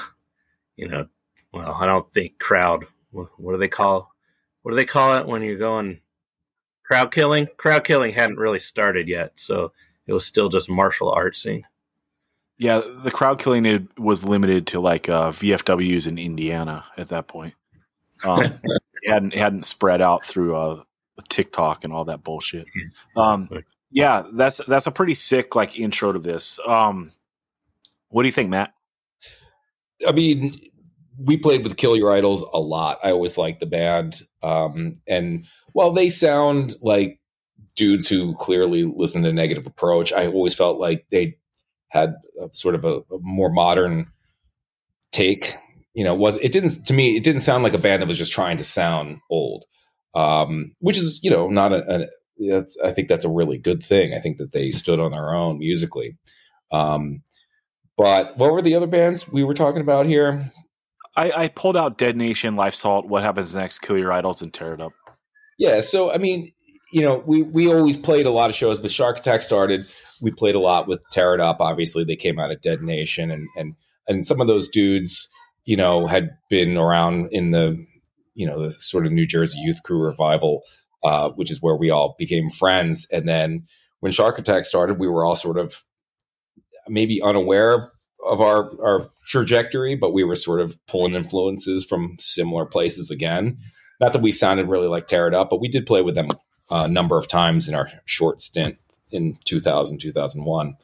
Speaker 5: I don't think crowd, what do they call it when you're going crowd killing? Crowd killing hadn't really started yet. So it was still just martial artsing.
Speaker 1: Yeah. The crowd killing was limited to like VFWs in Indiana at that point. It hadn't spread out through TikTok and all that bullshit. Yeah, that's a pretty sick like intro to this. What do you think, Matt?
Speaker 4: I mean, we played with Kill Your Idols a lot. I always liked the band. And while they sound like dudes who clearly listen to Negative Approach, I always felt like they had sort of a more modern take. It didn't sound like a band that was just trying to sound old, which is, not I think that's a really good thing. I think that they stood on their own musically. But what were the other bands we were talking about here?
Speaker 1: I pulled out Dead Nation, Lifesalt, What Happens Next, Kill Your Idols, and Tear It Up.
Speaker 4: Yeah. So, I mean, we always played a lot of shows, but Shark Attack started. We played a lot with Tear It Up. Obviously, they came out of Dead Nation, and some of those dudes, had been around in the sort of New Jersey Youth Crew revival, which is where we all became friends. And then when Shark Attack started, we were all sort of maybe unaware of our trajectory, but we were sort of pulling influences from similar places again. Not that we sounded really like Tear It Up, but we did play with them a number of times in our short stint in 2000, 2001.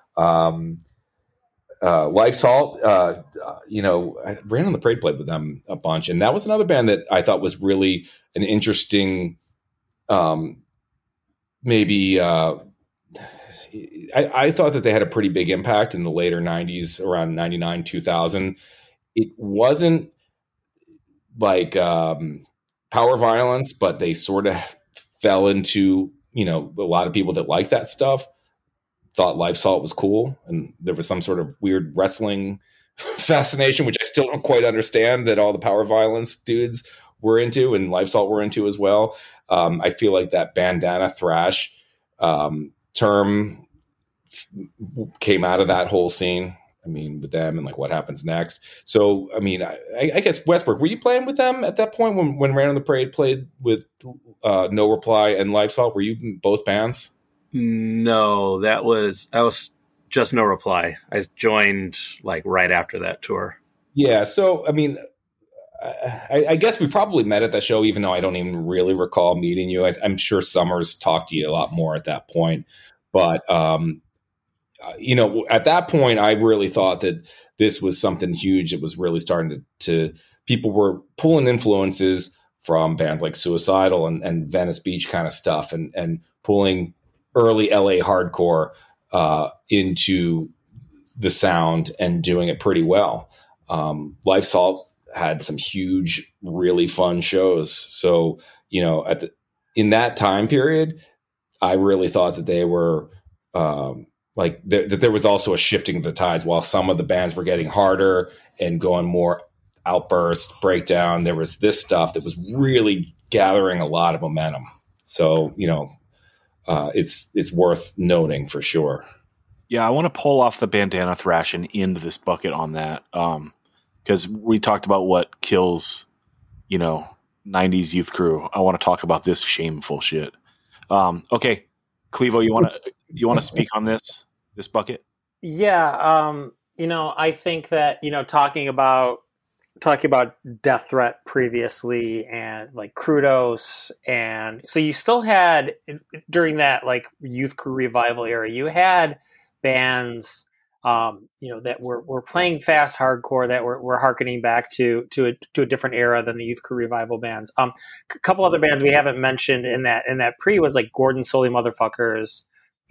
Speaker 4: Lifesalt, Rain on the Parade played with them a bunch. And that was another band that I thought was really an interesting, I thought that they had a pretty big impact in the later 90s, around 99, 2000. It wasn't like power violence, but they sort of fell into, a lot of people that like that stuff thought Lifesalt was cool. And there was some sort of weird wrestling fascination, which I still don't quite understand, that all the power violence dudes were into and Lifesalt were into as well. I feel like that bandana thrash term came out of that whole scene. I mean, with them and like What Happens Next. So, I mean, I guess Westbrook, were you playing with them at that point when Rain on the Parade played with No Reply and Lifesalt? Were you in both bands?
Speaker 5: No, I was just No Reply. I joined like right after that tour.
Speaker 4: Yeah. So, I mean, I guess we probably met at that show, even though I don't even really recall meeting you. I'm sure Summers talked to you a lot more at that point. But, at that point, I really thought that this was something huge. It was really starting to people were pulling influences from bands like Suicidal and Venice Beach kind of stuff and pulling early LA hardcore into the sound and doing it pretty well. Lifesalt had some huge, really fun shows. So, in that time period, I really thought that they were that there was also a shifting of the tides. While some of the bands were getting harder and going more outburst, breakdown, there was this stuff that was really gathering a lot of momentum. So, it's worth noting for sure.
Speaker 1: Yeah, I want to pull off the bandana thrash and end this bucket on that, because we talked about what kills, 90s youth crew. I want to talk about this shameful shit. Okay, Clevo, you want to speak on this bucket?
Speaker 3: Yeah, I think that talking about Death Threat previously and like Crudos, and so you still had during that like youth crew revival era, you had bands that were playing fast hardcore that were harkening back to a different era than the youth crew revival bands. A couple other bands we haven't mentioned in that pre was like Gordon Soley Motherfuckers,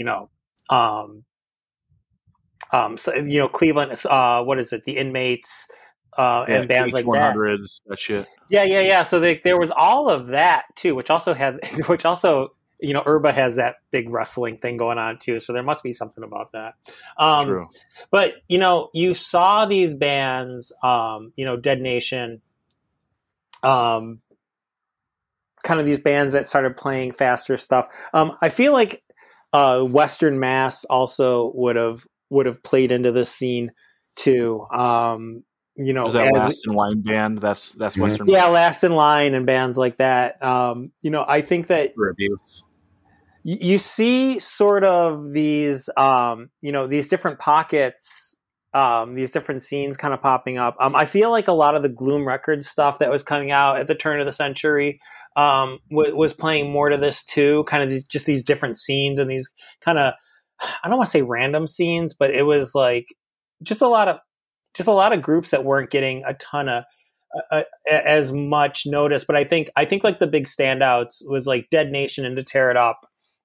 Speaker 3: Cleveland, what is it, the Inmates, and bands like that.
Speaker 1: That shit.
Speaker 3: Yeah. So there was all of that too, which also Urba has that big wrestling thing going on too. So there must be something about that.
Speaker 1: True.
Speaker 3: But you saw these bands, Dead Nation, kind of these bands that started playing faster stuff. I feel like Western Mass also would have played into this scene too.
Speaker 1: Was that Last in Line band? That's Western.
Speaker 3: Yeah, Last in Line and bands like that. I think that you see sort of these, these different pockets, these different scenes kind of popping up. I feel like a lot of the Gloom Records stuff that was coming out at the turn of the century was playing more to this too. Kind of these different scenes and these kind of, I don't want to say random scenes, but it was like just a lot of groups that weren't getting a ton of as much notice. But I think like the big standouts was like Dead Nation and To Tear It Up.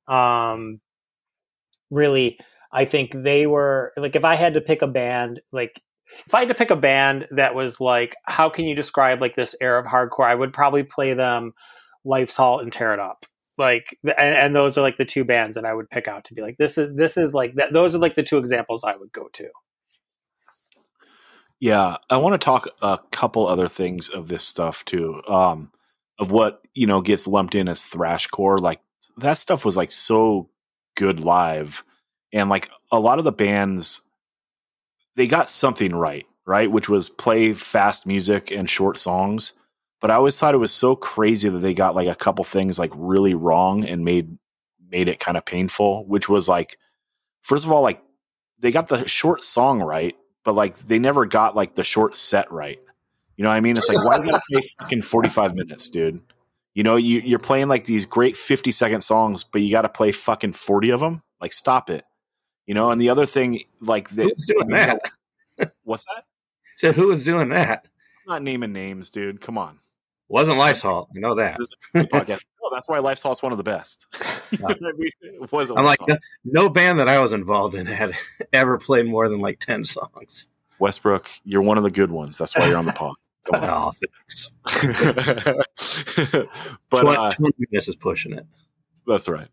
Speaker 3: Really, I think they were like, if I had to pick a band, that was like, how can you describe like this era of hardcore? I would probably play them Life's Halt and Tear It Up. Like, and those are like the two bands that I would pick out to be like, this is like that. Those are like the two examples I would go to.
Speaker 1: Yeah, I want to talk a couple other things of this stuff too. Of what gets lumped in as thrashcore. Like that stuff was like so good live, and like a lot of the bands, they got something right, which was play fast music and short songs. But I always thought it was so crazy that they got like a couple things like really wrong and made it kind of painful. Which was like, first of all, like they got the short song right, but like they never got like the short set right. You know what I mean? It's like, why do you gotta play fucking 45 minutes, dude? You're playing like these great 50-second songs, but you got to play fucking 40 of them. Like, stop it. And the other thing, like,
Speaker 5: who's doing that?
Speaker 1: What's that?
Speaker 5: So who was doing that?
Speaker 1: I'm not naming names, dude. Come on.
Speaker 5: Wasn't Life's Halt. I know that.
Speaker 1: Podcast. Oh, that's why Life's Halt's one of the best. It wasn't.
Speaker 5: I'm like, no band that I was involved in had ever played more than like 10 songs.
Speaker 1: Westbrook, you're one of the good ones. That's why you're on the pod. Go on.
Speaker 5: Oh, thanks. But 20 minutes is pushing it.
Speaker 1: That's right.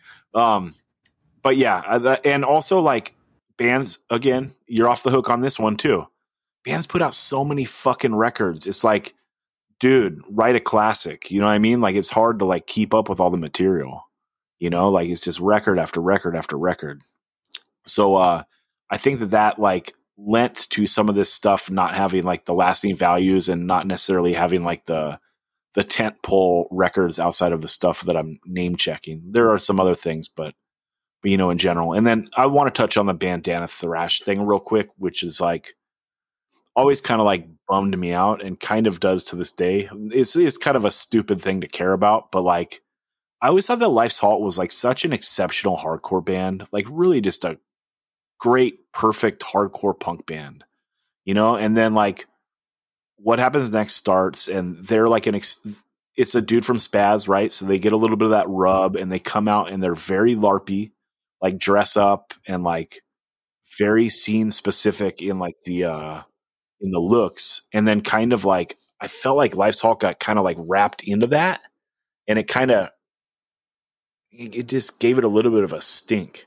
Speaker 1: But yeah, and also like bands, again, you're off the hook on this one too. Bands put out so many fucking records. It's like, dude, write a classic. You know what I mean? Like it's hard to like keep up with all the material. Like it's just record after record after record. So I think that like lent to some of this stuff not having like the lasting values and not necessarily having like the tent pole records outside of the stuff that I'm name checking. There are some other things, but in general. And then I want to touch on the bandana thrash thing real quick, which is like always kind of like bummed me out and kind of does to this day. It's kind of a stupid thing to care about, but like I always thought that Life's Halt was like such an exceptional hardcore band, like really just a great, perfect hardcore punk band, and then like What Happens Next starts and they're like it's a dude from Spaz, right? So they get a little bit of that rub and they come out and they're very LARPy, like dress up and like very scene specific in like the looks. And then kind of like, I felt like Life's Halt got kind of like wrapped into that and it just gave it a little bit of a stink.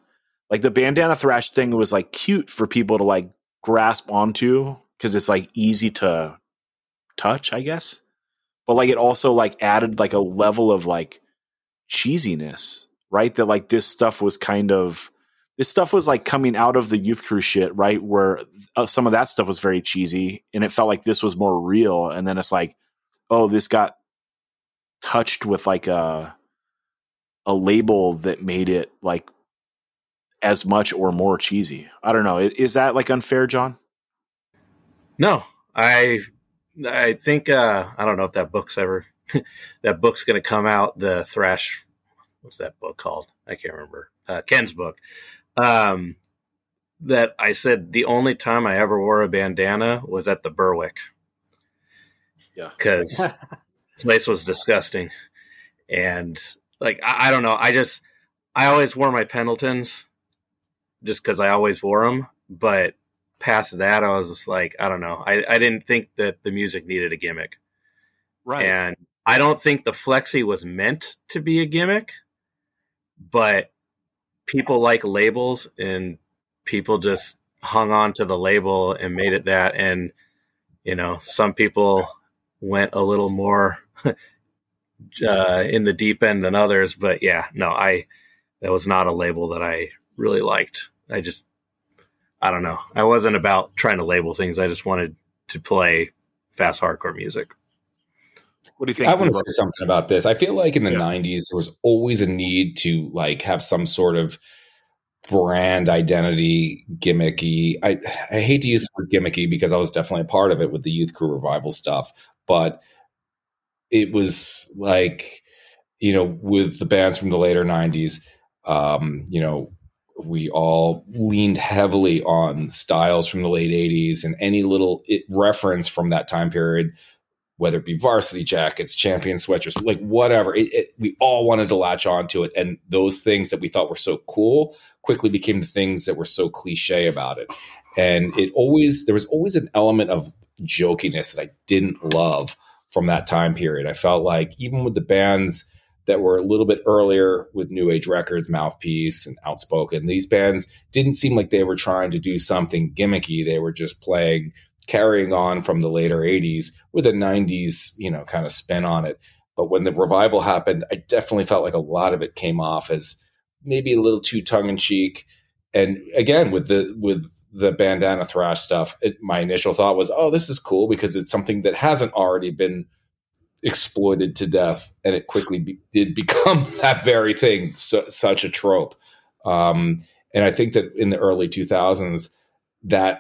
Speaker 1: like the bandana thrash thing was like cute for people to like grasp onto because it's like easy to touch, I guess. But like it also like added like a level of like cheesiness, right? That like this stuff was like coming out of the Youth Crew shit, right? Where some of that stuff was very cheesy and it felt like this was more real. And then it's like, oh, this got touched with like a label that made it like as much or more cheesy. I don't know. Is that like unfair, John?
Speaker 5: No, I think I don't know if that book's ever that book's going to come out. The thrash, what's that book called? I can't remember. Ken's book. That I said the only time I ever wore a bandana was at the Berwick.
Speaker 1: Yeah,
Speaker 5: because the place was disgusting, and like I don't know. I always wore my Pendletons just because I always wore them, but past that, I was just like, I don't know. I didn't think that the music needed a gimmick.
Speaker 1: right.
Speaker 5: And I don't think the Flexi was meant to be a gimmick, but people like labels and people just hung on to the label and made it that. And, you know, some people went a little more in the deep end than others, but yeah, no, that was not a label that I really liked. I don't know. I wasn't about trying to label things. I just wanted to play fast hardcore music.
Speaker 1: What do you think?
Speaker 4: I want to say something about this. I feel like in the 90s, there was always a need to like have some sort of brand identity gimmicky. I hate to use the word gimmicky because I was definitely a part of it with the Youth Crew revival stuff, but it was like, you know, with the bands from the later 90s, you know, we all leaned heavily on styles from the late 80s, and any little reference from that time period, whether it be varsity jackets, champion sweatshirts, like whatever, we all wanted to latch onto it. And those things that we thought were so cool quickly became the things that were so cliche about it. And there was always an element of jokiness that I didn't love from that time period. I felt like even with the bands that were a little bit earlier with New Age Records, Mouthpiece and Outspoken, these bands didn't seem like they were trying to do something gimmicky. They were just carrying on from the later 80s with a 90s, you know, kind of spin on it. But when the revival happened, I definitely felt like a lot of it came off as maybe a little too tongue in cheek. And again, with the bandana thrash stuff, my initial thought was, oh, this is cool because it's something that hasn't already been exploited to death, and it quickly did become that very thing, such a trope. And I think that in the early 2000s, that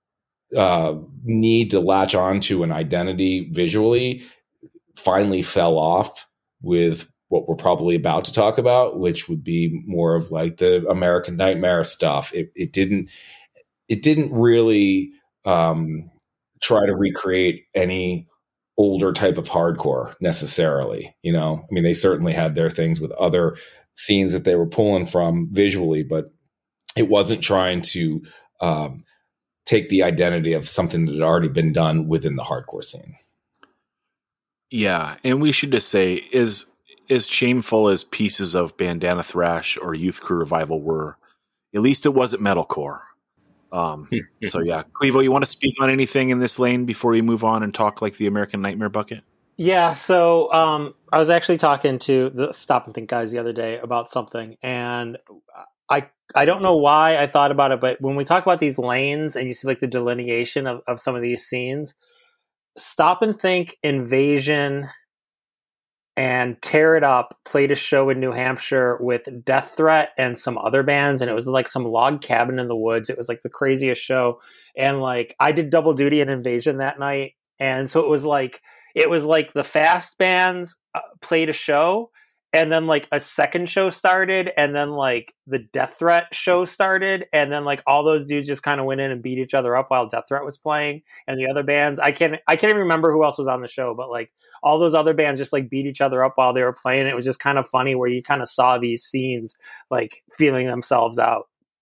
Speaker 4: need to latch on to an identity visually finally fell off with what we're probably about to talk about, which would be more of like the American Nightmare stuff. It didn't really try to recreate any older type of hardcore necessarily. You know, I mean, they certainly had their things with other scenes that they were pulling from visually, but it wasn't trying to take the identity of something that had already been done within the hardcore scene.
Speaker 1: Yeah, and we should just say, as shameful as pieces of Bandana Thrash or Youth Crew Revival were, at least it wasn't metalcore. So yeah, Clevo, you want to speak on anything in this lane before we move on and talk like the American Nightmare bucket?
Speaker 3: Yeah, so I was actually talking to the Stop and Think guys the other day about something, and I don't know why I thought about it, but when we talk about these lanes and you see like the delineation of some of these scenes, Stop and Think, Invasion, and Tear It Up played a show in New Hampshire with Death Threat and some other bands, and it was like some log cabin in the woods. It was like the craziest show, and like I did double duty at Invasion that night, and so it was like the fast bands played a show, and then like a second show started, and then like the Death Threat show started, and then like all those dudes just kind of went in and beat each other up while Death Threat was playing, and the other bands I can't even remember who else was on the show, but like all those other bands just like beat each other up while they were playing. It was just kind of funny where you kind of saw these scenes like feeling themselves out.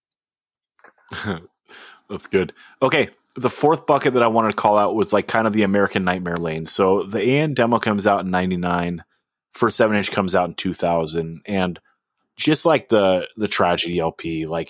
Speaker 1: That's good. Okay. The fourth bucket that I wanted to call out was like kind of the American Nightmare lane. So the AN demo comes out in 99. First 7-inch comes out in 2000. And just like the Tragedy LP, like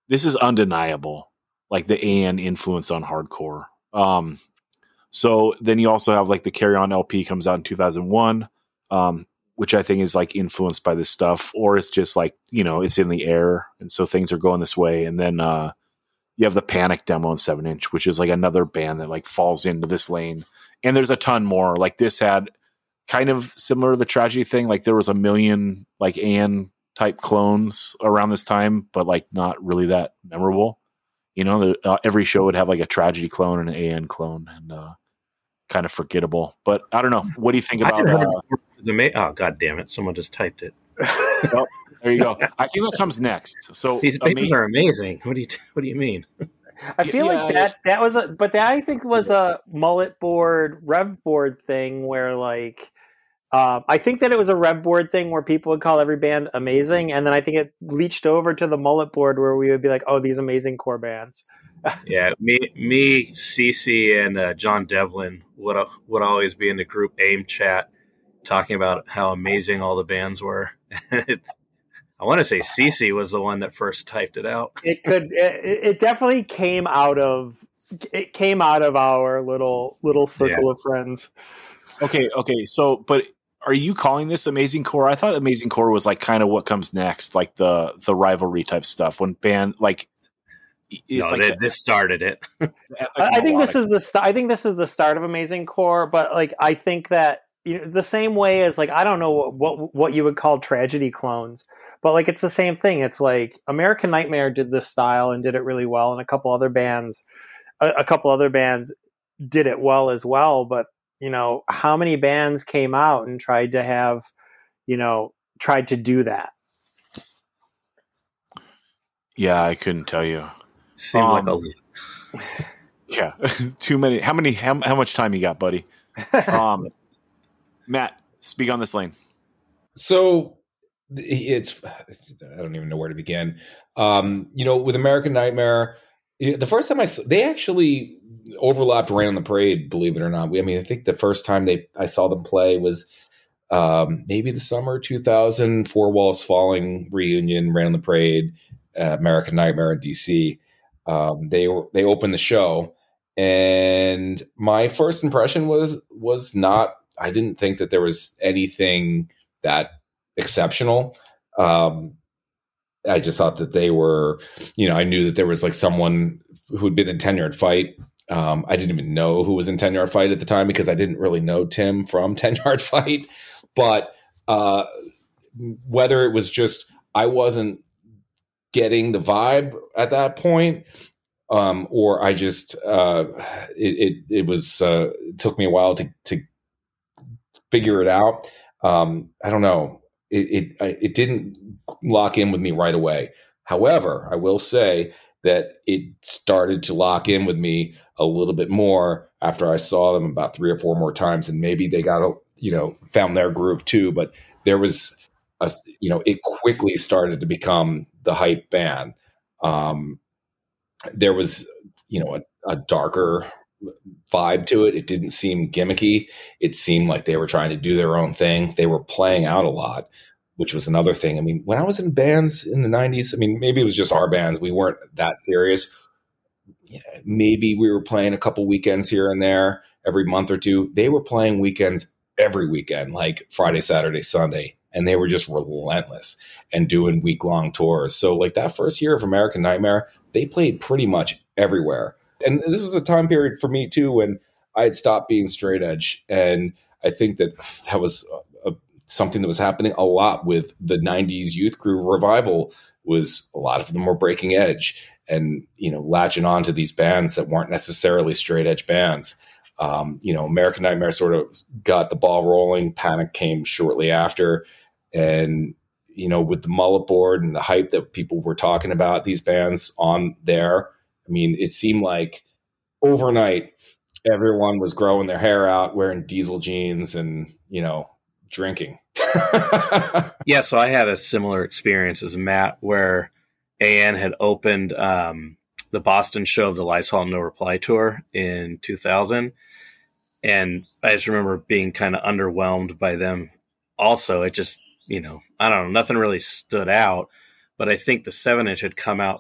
Speaker 1: this is undeniable, like the AN influence on hardcore. So then you also have like the Carry On LP comes out in 2001, which I think is like influenced by this stuff, or it's just like, it's in the air. And so things are going this way. And then you have the Panic demo in 7-inch, which is like another band that like falls into this lane. And there's a ton more. Like this had kind of similar to the Tragedy thing. Like there was a million like AN type clones around this time, but like not really that memorable. Every show would have like a Tragedy clone and an AN clone, and kind of forgettable. But I don't know. What do you think about?
Speaker 5: Oh, God damn it! Someone just typed it.
Speaker 1: Well, there you go. I think that comes next. So
Speaker 5: these bands are amazing. What do you mean?
Speaker 3: I feel like that was but that I think was a mullet board, rev board thing where like. I think that it was a rev board thing where people would call every band amazing, and then I think it leached over to the mullet board where we would be like, "Oh, these amazing core bands."
Speaker 5: Yeah, me, Cece, and John Devlin would always be in the group AIM chat talking about how amazing all the bands were. I want to say Cece was the one that first typed it out.
Speaker 3: It definitely came out of our little circle of friends.
Speaker 1: Okay. So, but are you calling this amazing core? I thought amazing core was like kind of what comes next, like the rivalry type stuff when band like.
Speaker 5: This started it.
Speaker 3: I think this is the start of amazing core, but like I think that the same way as like I don't know what you would call Tragedy clones, but like it's the same thing. It's like American Nightmare did this style and did it really well, and a couple other bands did it well as well, but. How many bands came out and tried to do that? Yeah,
Speaker 1: I couldn't tell you.
Speaker 5: Seemed like a
Speaker 1: yeah, too many. How much time you got, buddy? Matt, speak on this lane.
Speaker 4: So I don't even know where to begin. With American Nightmare, the first time they actually overlapped Rain on the Parade, believe it or not. I think the first time I saw them play was maybe the summer 2000, Four Walls Falling reunion, Rain on the Parade, American Nightmare in DC. They opened the show, and my first impression was not. I didn't think that there was anything that exceptional. I just thought that they were, I knew that there was like someone who had been in 10 Yard Fight. I didn't even know who was in 10 Yard Fight at the time because I didn't really know Tim from 10 Yard Fight. But whether it was just I wasn't getting the vibe at that point, or I just it took me a while to figure it out. I don't know. It didn't lock in with me right away. However, I will say that it started to lock in with me a little bit more after I saw them about 3 or 4 more times, and maybe they got found their groove too. But there was it quickly started to become the hype band. There was a darker vibe to it. It didn't seem gimmicky. It seemed like they were trying to do their own thing. They were playing out a lot, which was another thing. When I was in bands in the 90s, maybe it was just our bands. We weren't that serious. Maybe we were playing a couple weekends here and there every month or two. They were playing weekends every weekend, like Friday, Saturday, Sunday. And they were just relentless and doing week-long tours. So like that first year of American Nightmare, they played pretty much everywhere. And this was a time period for me too when I had stopped being straight edge. And I think that was something that was happening a lot with the 90s youth crew revival. Was a lot of them were breaking edge and latching on to these bands that weren't necessarily straight edge bands. American Nightmare sort of got the ball rolling. Panic came shortly after. And, with the mullet board and the hype that people were talking about these bands on there, it seemed like overnight everyone was growing their hair out, wearing diesel jeans and, drinking.
Speaker 5: Yeah, so I had a similar experience as Matt where AN had opened the Boston show of the Lysol No Reply tour in 2000. And I just remember being kind of underwhelmed by them. Also, it just, I don't know, nothing really stood out. But I think the 7-inch had come out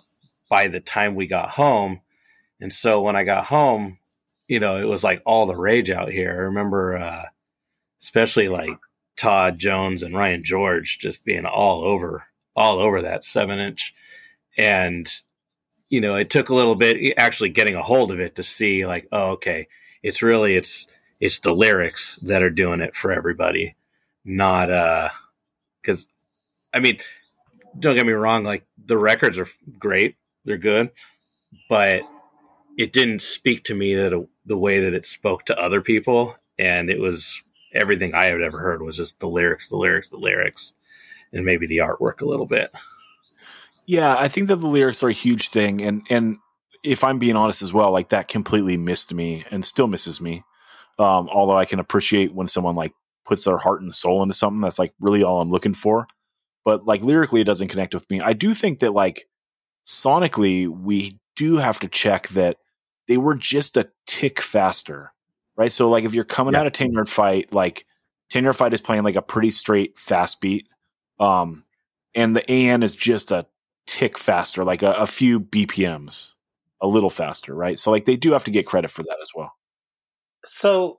Speaker 5: by the time we got home. And so when I got home, it was like all the rage out here. I remember, especially like Todd Jones and Ryan George just being all over that 7-inch. And, it took a little bit actually getting a hold of it to see like, oh, okay, it's the lyrics that are doing it for everybody. Not, cause I mean, don't get me wrong. Like the records are great. They're good, but it didn't speak to me the way that it spoke to other people. And it was everything I had ever heard was just the lyrics, and maybe the artwork a little bit.
Speaker 1: Yeah, I think that the lyrics are a huge thing. And if I'm being honest as well, like that completely missed me and still misses me. Although I can appreciate when someone like puts their heart and soul into something, that's like really all I'm looking for. But like lyrically, it doesn't connect with me. I do think that like sonically, we do have to check that they were just a tick faster, right? So like if you're coming out of 10 Yard Fight, like 10 Yard Fight is playing like a pretty straight fast beat. And the AN is just a tick faster, like a few BPMs, a little faster, right? So like they do have to get credit for that as well.
Speaker 3: So,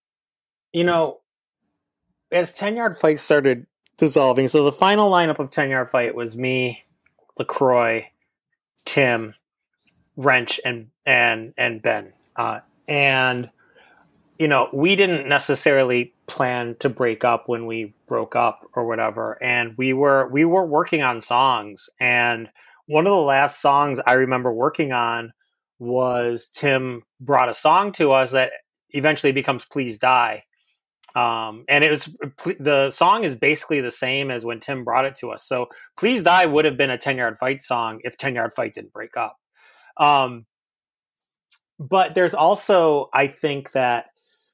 Speaker 3: as 10 Yard Fight started dissolving, so the final lineup of 10 Yard Fight was me, LaCroix, Tim, Wrench, and Ben. And we didn't necessarily plan to break up when we broke up or whatever. And we were working on songs. And one of the last songs I remember working on was Tim brought a song to us that eventually becomes Please Die. And the song is basically the same as when Tim brought it to us. So Please Die would have been a 10 Yard Fight song if 10 Yard Fight didn't break up. But there's also, I think that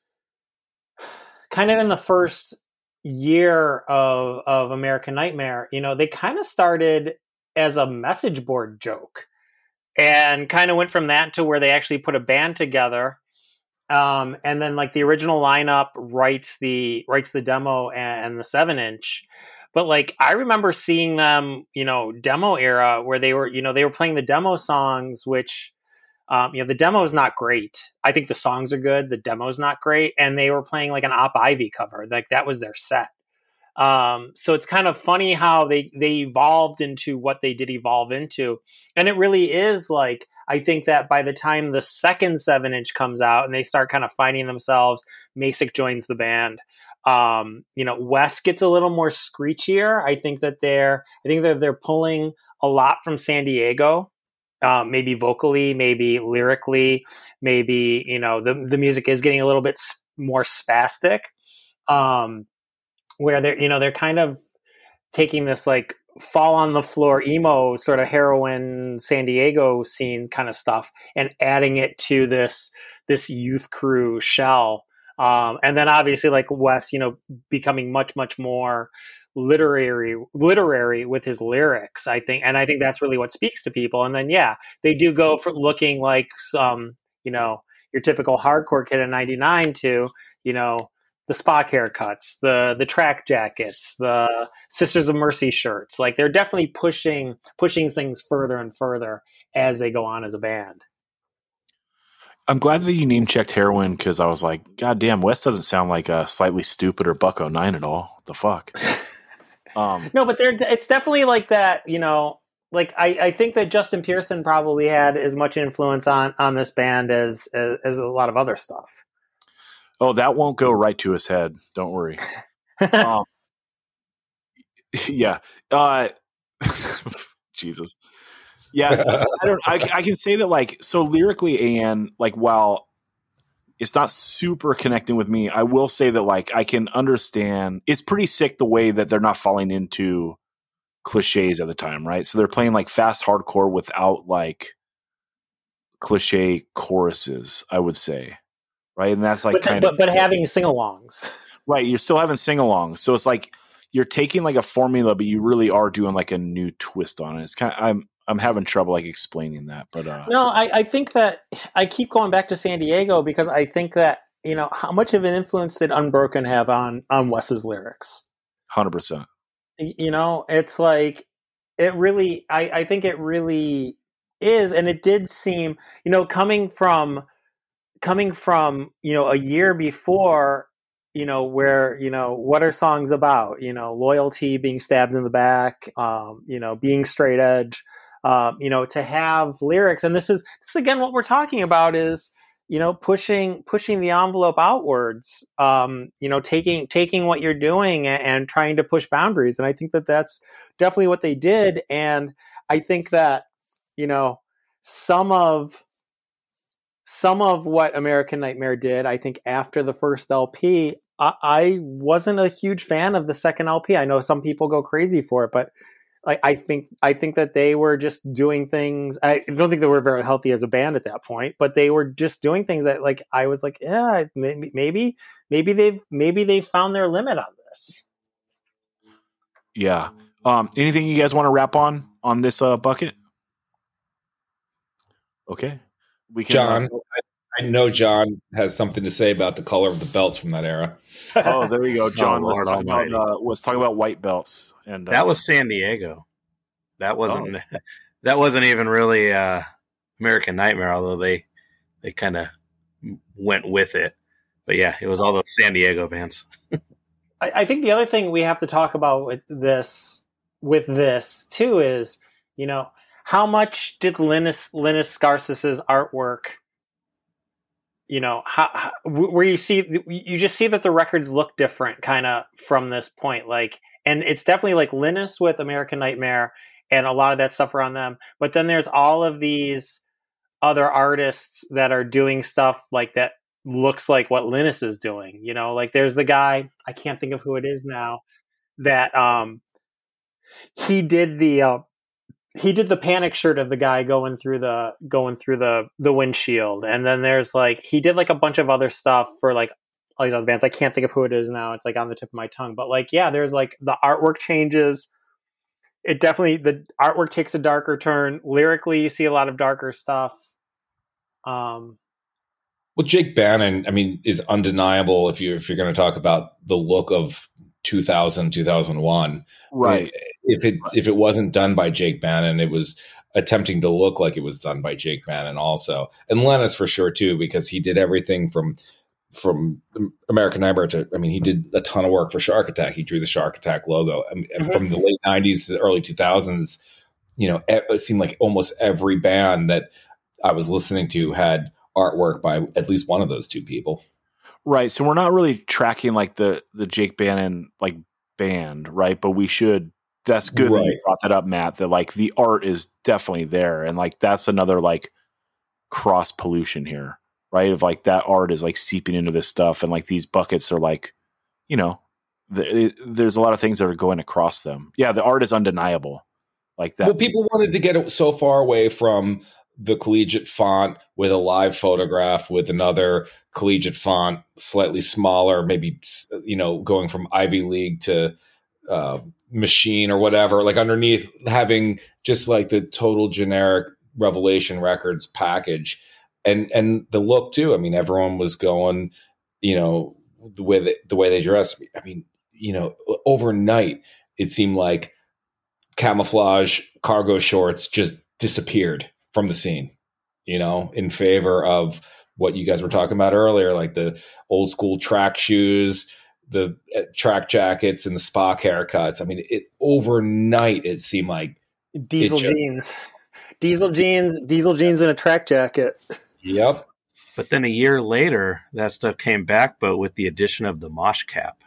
Speaker 3: kind of in the first year of American Nightmare, they kind of started as a message board joke and kind of went from that to where they actually put a band together. And then like the original lineup writes the demo and the 7-inch. But like, I remember seeing them, demo era where they were playing the demo songs, which, the demo is not great. I think the songs are good. The demo is not great. And they were playing like an Op Ivy cover. Like that was their set. So it's kind of funny how they evolved into what they did evolve into. And it really is like, I think that by the time the second 7-inch comes out and they start kind of finding themselves, Macek joins the band. Wes gets a little more screechier. I think that they're pulling a lot from San Diego. Maybe vocally, maybe lyrically, maybe, the music is getting a little bit more spastic, where they're kind of taking this like fall on the floor emo sort of heroin San Diego scene kind of stuff and adding it to this youth crew shell. And then obviously like Wes, becoming much, much more literary with his lyrics, I think. And I think that's really what speaks to people. And then, they do go from looking like some, your typical hardcore kid in 99 to, the Spock haircuts, the track jackets, the Sisters of Mercy shirts. Like they're definitely pushing things further and further as they go on as a band.
Speaker 1: I'm glad that you name checked heroin because I was like, God damn, Wes doesn't sound like a Slightly Stoopid or Buck-09 at all. What the fuck?
Speaker 3: No, but it's definitely like that, like I think that Justin Pearson probably had as much influence on this band as a lot of other stuff.
Speaker 1: Oh, that won't go right to his head. Don't worry. Yeah. Jesus. Yeah. I can say that like, so lyrically, and like, while it's not super connecting with me, I will say that like, I can understand it's pretty sick the way that they're not falling into cliches at the time. Right. So they're playing like fast hardcore without like cliche choruses, I would say. Right. And that's like
Speaker 3: but having sing-alongs.
Speaker 1: Right. You're still having sing-alongs. So it's like you're taking like a formula, but you really are doing like a new twist on it. It's kind of, I'm having trouble like explaining that, but
Speaker 3: no, I think that I keep going back to San Diego because I think that, how much of an influence did Unbroken have on Wes's lyrics?
Speaker 1: 100%.
Speaker 3: It's like, it really, I think it really is, and it did seem, coming from a year before, where what are songs about, loyalty, being stabbed in the back, being straight edge, to have lyrics. And this is again what we're talking about is pushing the envelope outwards, taking what you're doing and trying to push boundaries. And I think that that's definitely what they did. And I think that some of what American Nightmare did, I think after the first LP, I wasn't a huge fan of the second LP. I know some people go crazy for it, but I think that they were just doing things. I don't think they were very healthy as a band at that point, but they were just doing things that, like, I was like, yeah, maybe they've found their limit on this.
Speaker 1: Yeah. Anything you guys want to wrap on this bucket? Okay. We can,
Speaker 4: John, I know John has something to say about the color of the belts from that era.
Speaker 1: Oh, there we go, John.
Speaker 5: Oh,
Speaker 1: let's talk about white belts. And
Speaker 5: that was San Diego. That wasn't even really American Nightmare, although they kind of went with it. But yeah, it was all those San Diego bands.
Speaker 3: I think the other thing we have to talk about with this too is, how much did Linus Scarsis's artwork, where you just see that the records look different kind of from this point, like, and it's definitely like Linus with American Nightmare and a lot of that stuff around them. But then there's all of these other artists that are doing stuff like that looks like what Linus is doing, like there's the guy, I can't think of who it is now, that he did the Panic shirt of the guy going through the windshield. And then there's like, he did like a bunch of other stuff for like all these other bands. I can't think of who it is now. It's like on the tip of my tongue, but like, yeah, there's like the artwork changes. The artwork takes a darker turn. Lyrically, you see a lot of darker stuff.
Speaker 4: Well, Jake Bannon, I mean, is undeniable if you're going to talk about the look of 2000, 2001.
Speaker 1: Right.
Speaker 4: If it wasn't done by Jake Bannon, it was attempting to look like it was done by Jake Bannon also. And Linus for sure too, because he did everything from American Nightmare to, I mean, he did a ton of work for Shark Attack. He drew the Shark Attack logo. And from the late 90s to the early 2000s, it seemed like almost every band that I was listening to had artwork by at least one of those two people.
Speaker 1: Right. So we're not really tracking like the Jake Bannon like band, right? But we should. That's good that you brought that up, Matt, that like the art is definitely there. And like that's another like cross pollution here, right? Of like that art is like seeping into this stuff. And like these buckets are like, there's a lot of things that are going across them. Yeah, the art is undeniable. Like that.
Speaker 4: Well, people wanted to get it so far away from the collegiate font with a live photograph with another collegiate font, slightly smaller, maybe, going from Ivy League to Machine or whatever, like underneath having just like the total generic Revelation Records package and the look too. I mean, everyone was going, the way they dress. I mean, overnight it seemed like camouflage cargo shorts just disappeared from the scene, in favor of what you guys were talking about earlier, like the old school track shoes, the track jackets, and the Spock haircuts. I mean, overnight it seemed like
Speaker 3: diesel jeans and a track jacket.
Speaker 4: Yep.
Speaker 5: But then a year later, that stuff came back, but with the addition of the mosh cap.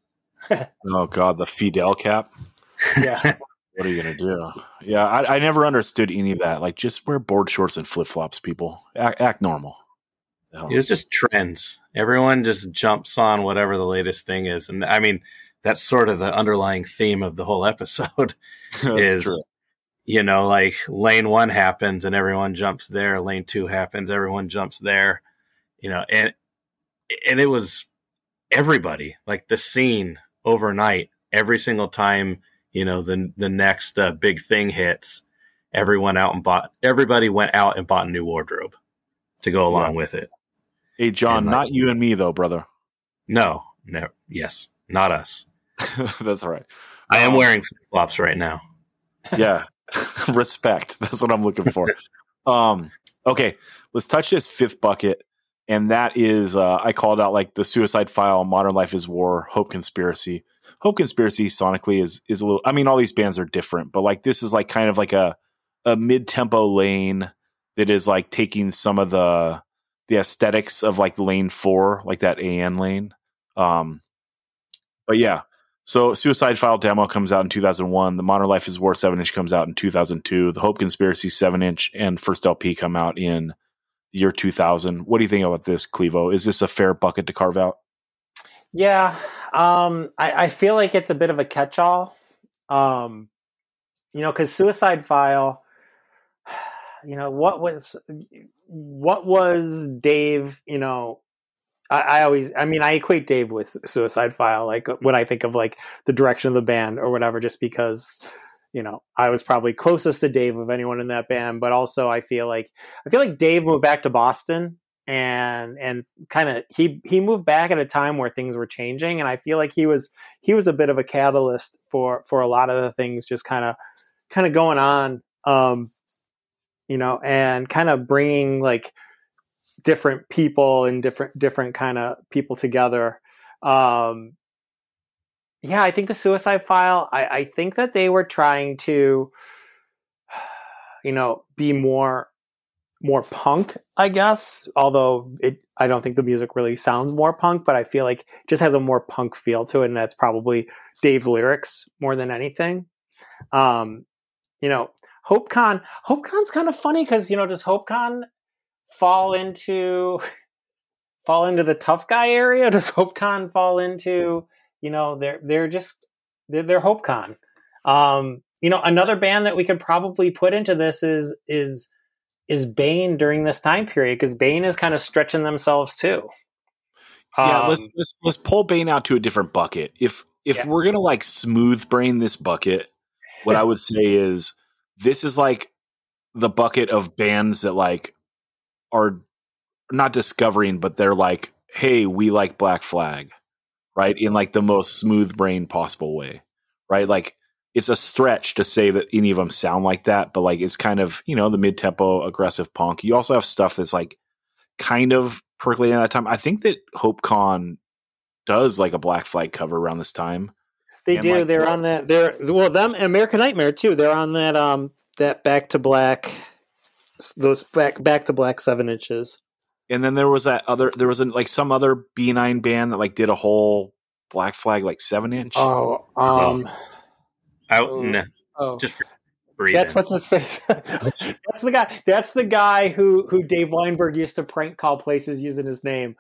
Speaker 1: Oh God, the Fidel cap.
Speaker 3: Yeah.
Speaker 1: What are you going to do? Yeah, I never understood any of that. Like, just wear board shorts and flip-flops, people. Act normal.
Speaker 5: It was just trends. Everyone just jumps on whatever the latest thing is. And, I mean, that's sort of the underlying theme of the whole episode is, true. Like lane 1 happens and everyone jumps there. Lane 2 happens, everyone jumps there. And it was everybody, like the scene overnight, every single time the next big thing hits, everybody went out and bought a new wardrobe to go along with it.
Speaker 1: Hey, John, not you and me though, brother.
Speaker 5: No, yes, not us.
Speaker 1: That's all right.
Speaker 5: I am wearing flip-flops right now.
Speaker 1: Yeah. Respect. That's what I'm looking for. Okay, let's touch this fifth bucket, and that is I called out like the Suicide File, Modern Life is War, Hope Conspiracy. Hope Conspiracy sonically is a little. I mean, all these bands are different, but like this is like kind of like a mid tempo lane that is like taking some of the aesthetics of like lane 4, like that AN lane. But yeah, so Suicide File demo comes out in 2001. The Modern Life is War 7-inch comes out in 2002. The Hope Conspiracy 7-inch and first LP come out in the year 2000. What do you think about this, Clevo? Is this a fair bucket to carve out?
Speaker 3: Yeah, I feel like it's a bit of a catch-all. Because Suicide File, what was Dave? I equate Dave with Suicide File, like when I think of like the direction of the band or whatever, just because, I was probably closest to Dave of anyone in that band, but also I feel like Dave moved back to Boston and kind of, he moved back at a time where things were changing. And I feel like he was a bit of a catalyst for a lot of the things just kind of going on, and kind of bringing like different people and different kind of people together. I think the Suicide File, I think that they were trying to, be more punk, I guess, although I don't think the music really sounds more punk, but I feel like it just has a more punk feel to it. And that's probably Dave's lyrics more than anything. HopeCon's kind of funny because, does HopeCon fall into the tough guy area? Does HopeCon fall into, they're HopeCon. Another band that we could probably put into this is Bane during this time period, because Bane is kind of stretching themselves too.
Speaker 1: Yeah, let's pull Bane out to a different bucket. If we're gonna like smooth brain this bucket, what I would say is this is like the bucket of bands that like are not discovering, but they're like, hey, we like Black Flag, right? In like the most smooth brain possible way, right? Like it's a stretch to say that any of them sound like that, but like it's kind of, the mid-tempo aggressive punk. You also have stuff that's like kind of percolating at that time. I think that HopeCon does like a Black Flag cover around this time.
Speaker 3: They do. Like, they're on that. Them and American Nightmare too. They're on that that Back to Black, those back to Black 7 inches.
Speaker 1: And then there was like some other B9 band that like did a whole Black Flag like 7-inch.
Speaker 5: Just breathe.
Speaker 3: That's what's his face. That's the guy. That's the guy who Dave Weinberg used to prank call places using his name.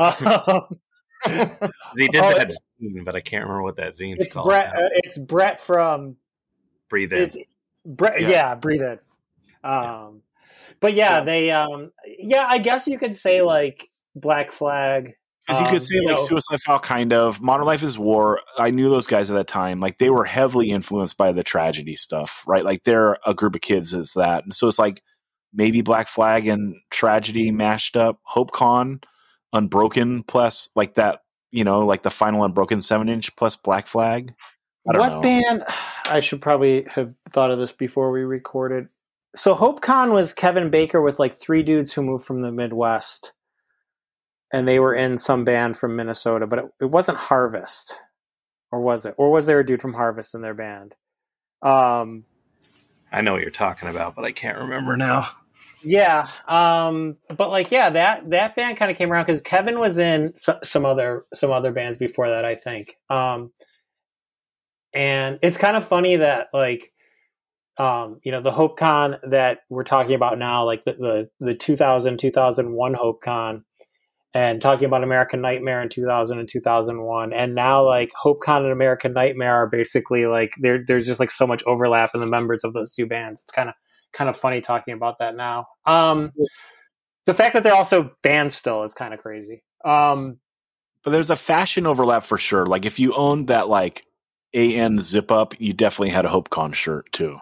Speaker 5: He did that zine, but I can't remember what that zine's called.
Speaker 3: It's Brett from
Speaker 5: Breathe In.
Speaker 3: Brett, yeah, Breathe In. But they, I guess you could say like Black Flag.
Speaker 1: Because you could say like Suicide File, kind of. Modern Life is War. I knew those guys at that time. Like they were heavily influenced by the Tragedy stuff, right? Like they're a group of kids as that. And so it's like maybe Black Flag and Tragedy mashed up. HopeCon, Unbroken plus like that, like the final Unbroken 7-inch plus Black Flag. I don't know.
Speaker 3: Band? I should probably have thought of this before we recorded. So HopeCon was Kevin Baker with like 3 dudes who moved from the Midwest. And they were in some band from Minnesota, but it wasn't Harvest. Or was it? Or was there a dude from Harvest in their band?
Speaker 5: I know what you're talking about, but I can't remember now.
Speaker 3: Yeah. But like, that band kind of came around because Kevin was in some other bands before that, I think. And it's kind of funny that like, the HopeCon that we're talking about now, like the 2000, 2001 HopeCon, and talking about American Nightmare in 2000 and 2001. And now like HopeCon and American Nightmare are basically like, there's just like so much overlap in the members of those two bands. It's kind of funny talking about that now. The fact that they're also bands still is kind of crazy.
Speaker 1: But there's a fashion overlap for sure. Like if you owned that like AN zip up, you definitely had a HopeCon shirt too.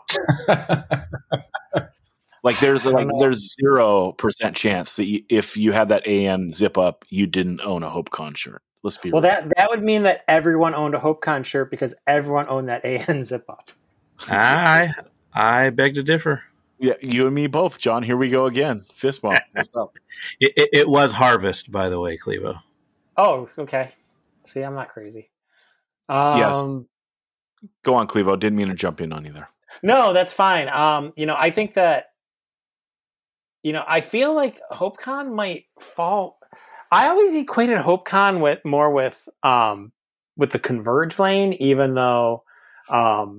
Speaker 1: Like there's 0% chance that if you had that AN zip up, you didn't own a HopeCon shirt. Let's be real.
Speaker 3: That would mean that everyone owned a HopeCon shirt because everyone owned that AN zip up.
Speaker 5: I beg to differ.
Speaker 1: Yeah, you and me both, John. Here we go again. Fist bump. What's up?
Speaker 5: It was Harvest, by the way, Clevo.
Speaker 3: Oh, okay. See, I'm not crazy.
Speaker 1: Yes. Go on, Clevo. Didn't mean to jump in on either.
Speaker 3: No, that's fine. I think that, I feel like HopeCon might fall. I always equated HopeCon with the Converge lane, even though I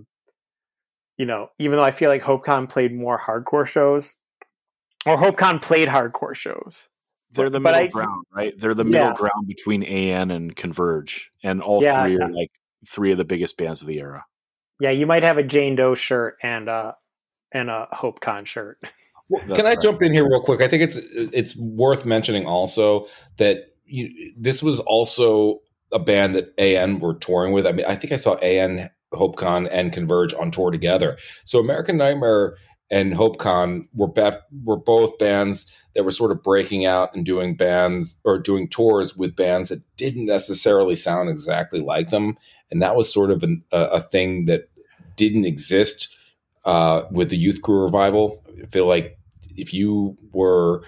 Speaker 3: feel like HopeCon played more hardcore shows, or HopeCon played hardcore shows.
Speaker 1: They're the middle ground, right? They're the middle ground between AN and Converge, and all three are like three of the biggest bands of the era.
Speaker 3: Yeah, you might have a Jane Doe shirt and a HopeCon shirt.
Speaker 4: Well, can I jump in here real quick? I think it's worth mentioning also that this was also a band that AN were touring with. I mean, I think I saw AN, HopeCon, and Converge on tour together. So American Nightmare and HopeCon were both bands that were sort of breaking out and doing tours with bands that didn't necessarily sound exactly like them, and that was sort of a thing that didn't exist with the Youth Crew revival. I feel like if you were,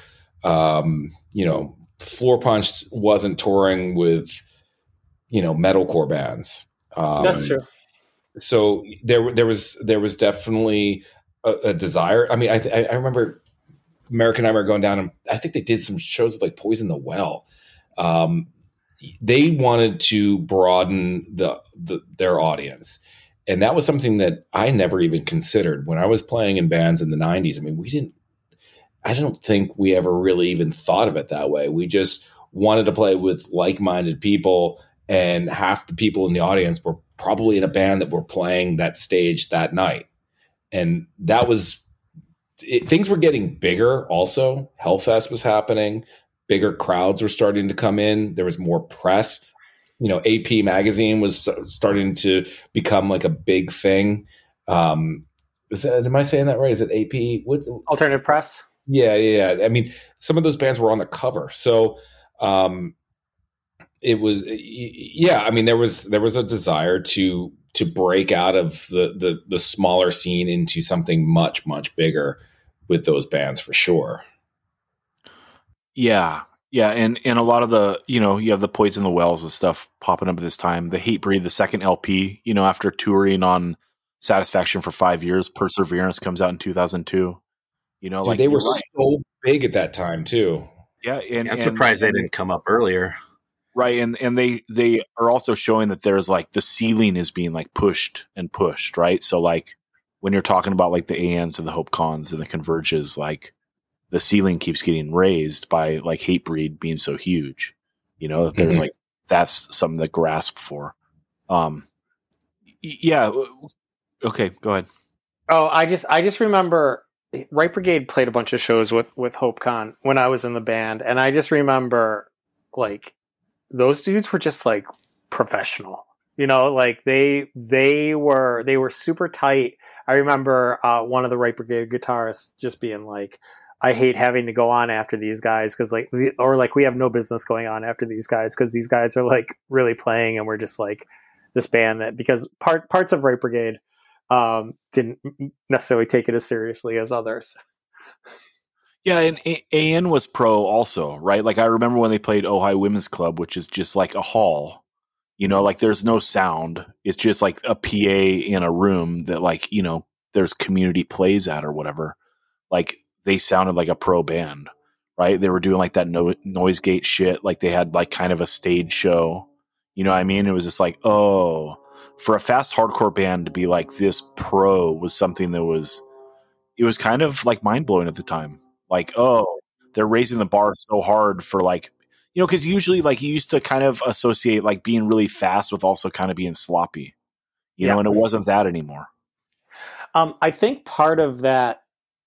Speaker 4: Floor Punch wasn't touring with, metalcore bands.
Speaker 3: That's true.
Speaker 4: So there was definitely a desire. I mean, I remember American Nightmare going down, and I think they did some shows with like Poison the Well. They wanted to broaden their audience. And that was something that I never even considered when I was playing in bands in the 90s. I mean, I don't think we ever really even thought of it that way. We just wanted to play with like-minded people, and half the people in the audience were probably in a band that were playing that stage that night. And that was it. Things were getting bigger also. Hellfest was happening. Bigger crowds were starting to come in. There was more press. AP magazine was starting to become like a big thing. Am I saying that right? Is it AP? What
Speaker 3: Alternative Press?
Speaker 4: Yeah. I mean, some of those bands were on the cover, so it was. I mean, there was a desire to break out of the smaller scene into something much, much bigger with those bands for sure.
Speaker 1: Yeah. Yeah, and a lot of the, you have the Poison the Wells and stuff popping up at this time. The Hatebreed, the second LP, after touring on Satisfaction for 5 years, Perseverance comes out in 2002.
Speaker 4: Dude, they were so big at that time too.
Speaker 1: Yeah, and
Speaker 5: I'm surprised they didn't come up earlier.
Speaker 1: Right, and they are also showing that there's like the ceiling is being like pushed, right? So like when you're talking about like the ANs and the HopeCons and the Converges, like the ceiling keeps getting raised by like Hatebreed being so huge, there's like, that's something to grasp for. Yeah. Okay, go ahead.
Speaker 3: Oh, I just remember Right Brigade played a bunch of shows with HopeCon when I was in the band. And I just remember like those dudes were just like professional, like they were super tight. I remember one of the Right Brigade guitarists just being like, I hate having to go on after these guys because we have no business going on after these guys because these guys are like really playing and we're just like this band that, because parts of Right Brigade didn't necessarily take it as seriously as others.
Speaker 1: Yeah, and AN was pro also, right? Like I remember when they played Ojai Women's Club, which is just like a hall, like there's no sound. It's just like a PA in a room that like, there's community plays at or whatever. Like they sounded like a pro band, right? They were doing like that noise gate shit. Like they had like kind of a stage show. You know what I mean? It was just like, oh, for a fast hardcore band to be like this pro was something that it was kind of like mind blowing at the time. Like, oh, they're raising the bar so hard for like, because usually like you used to kind of associate like being really fast with also kind of being sloppy, and it wasn't that anymore.
Speaker 3: I think part of that,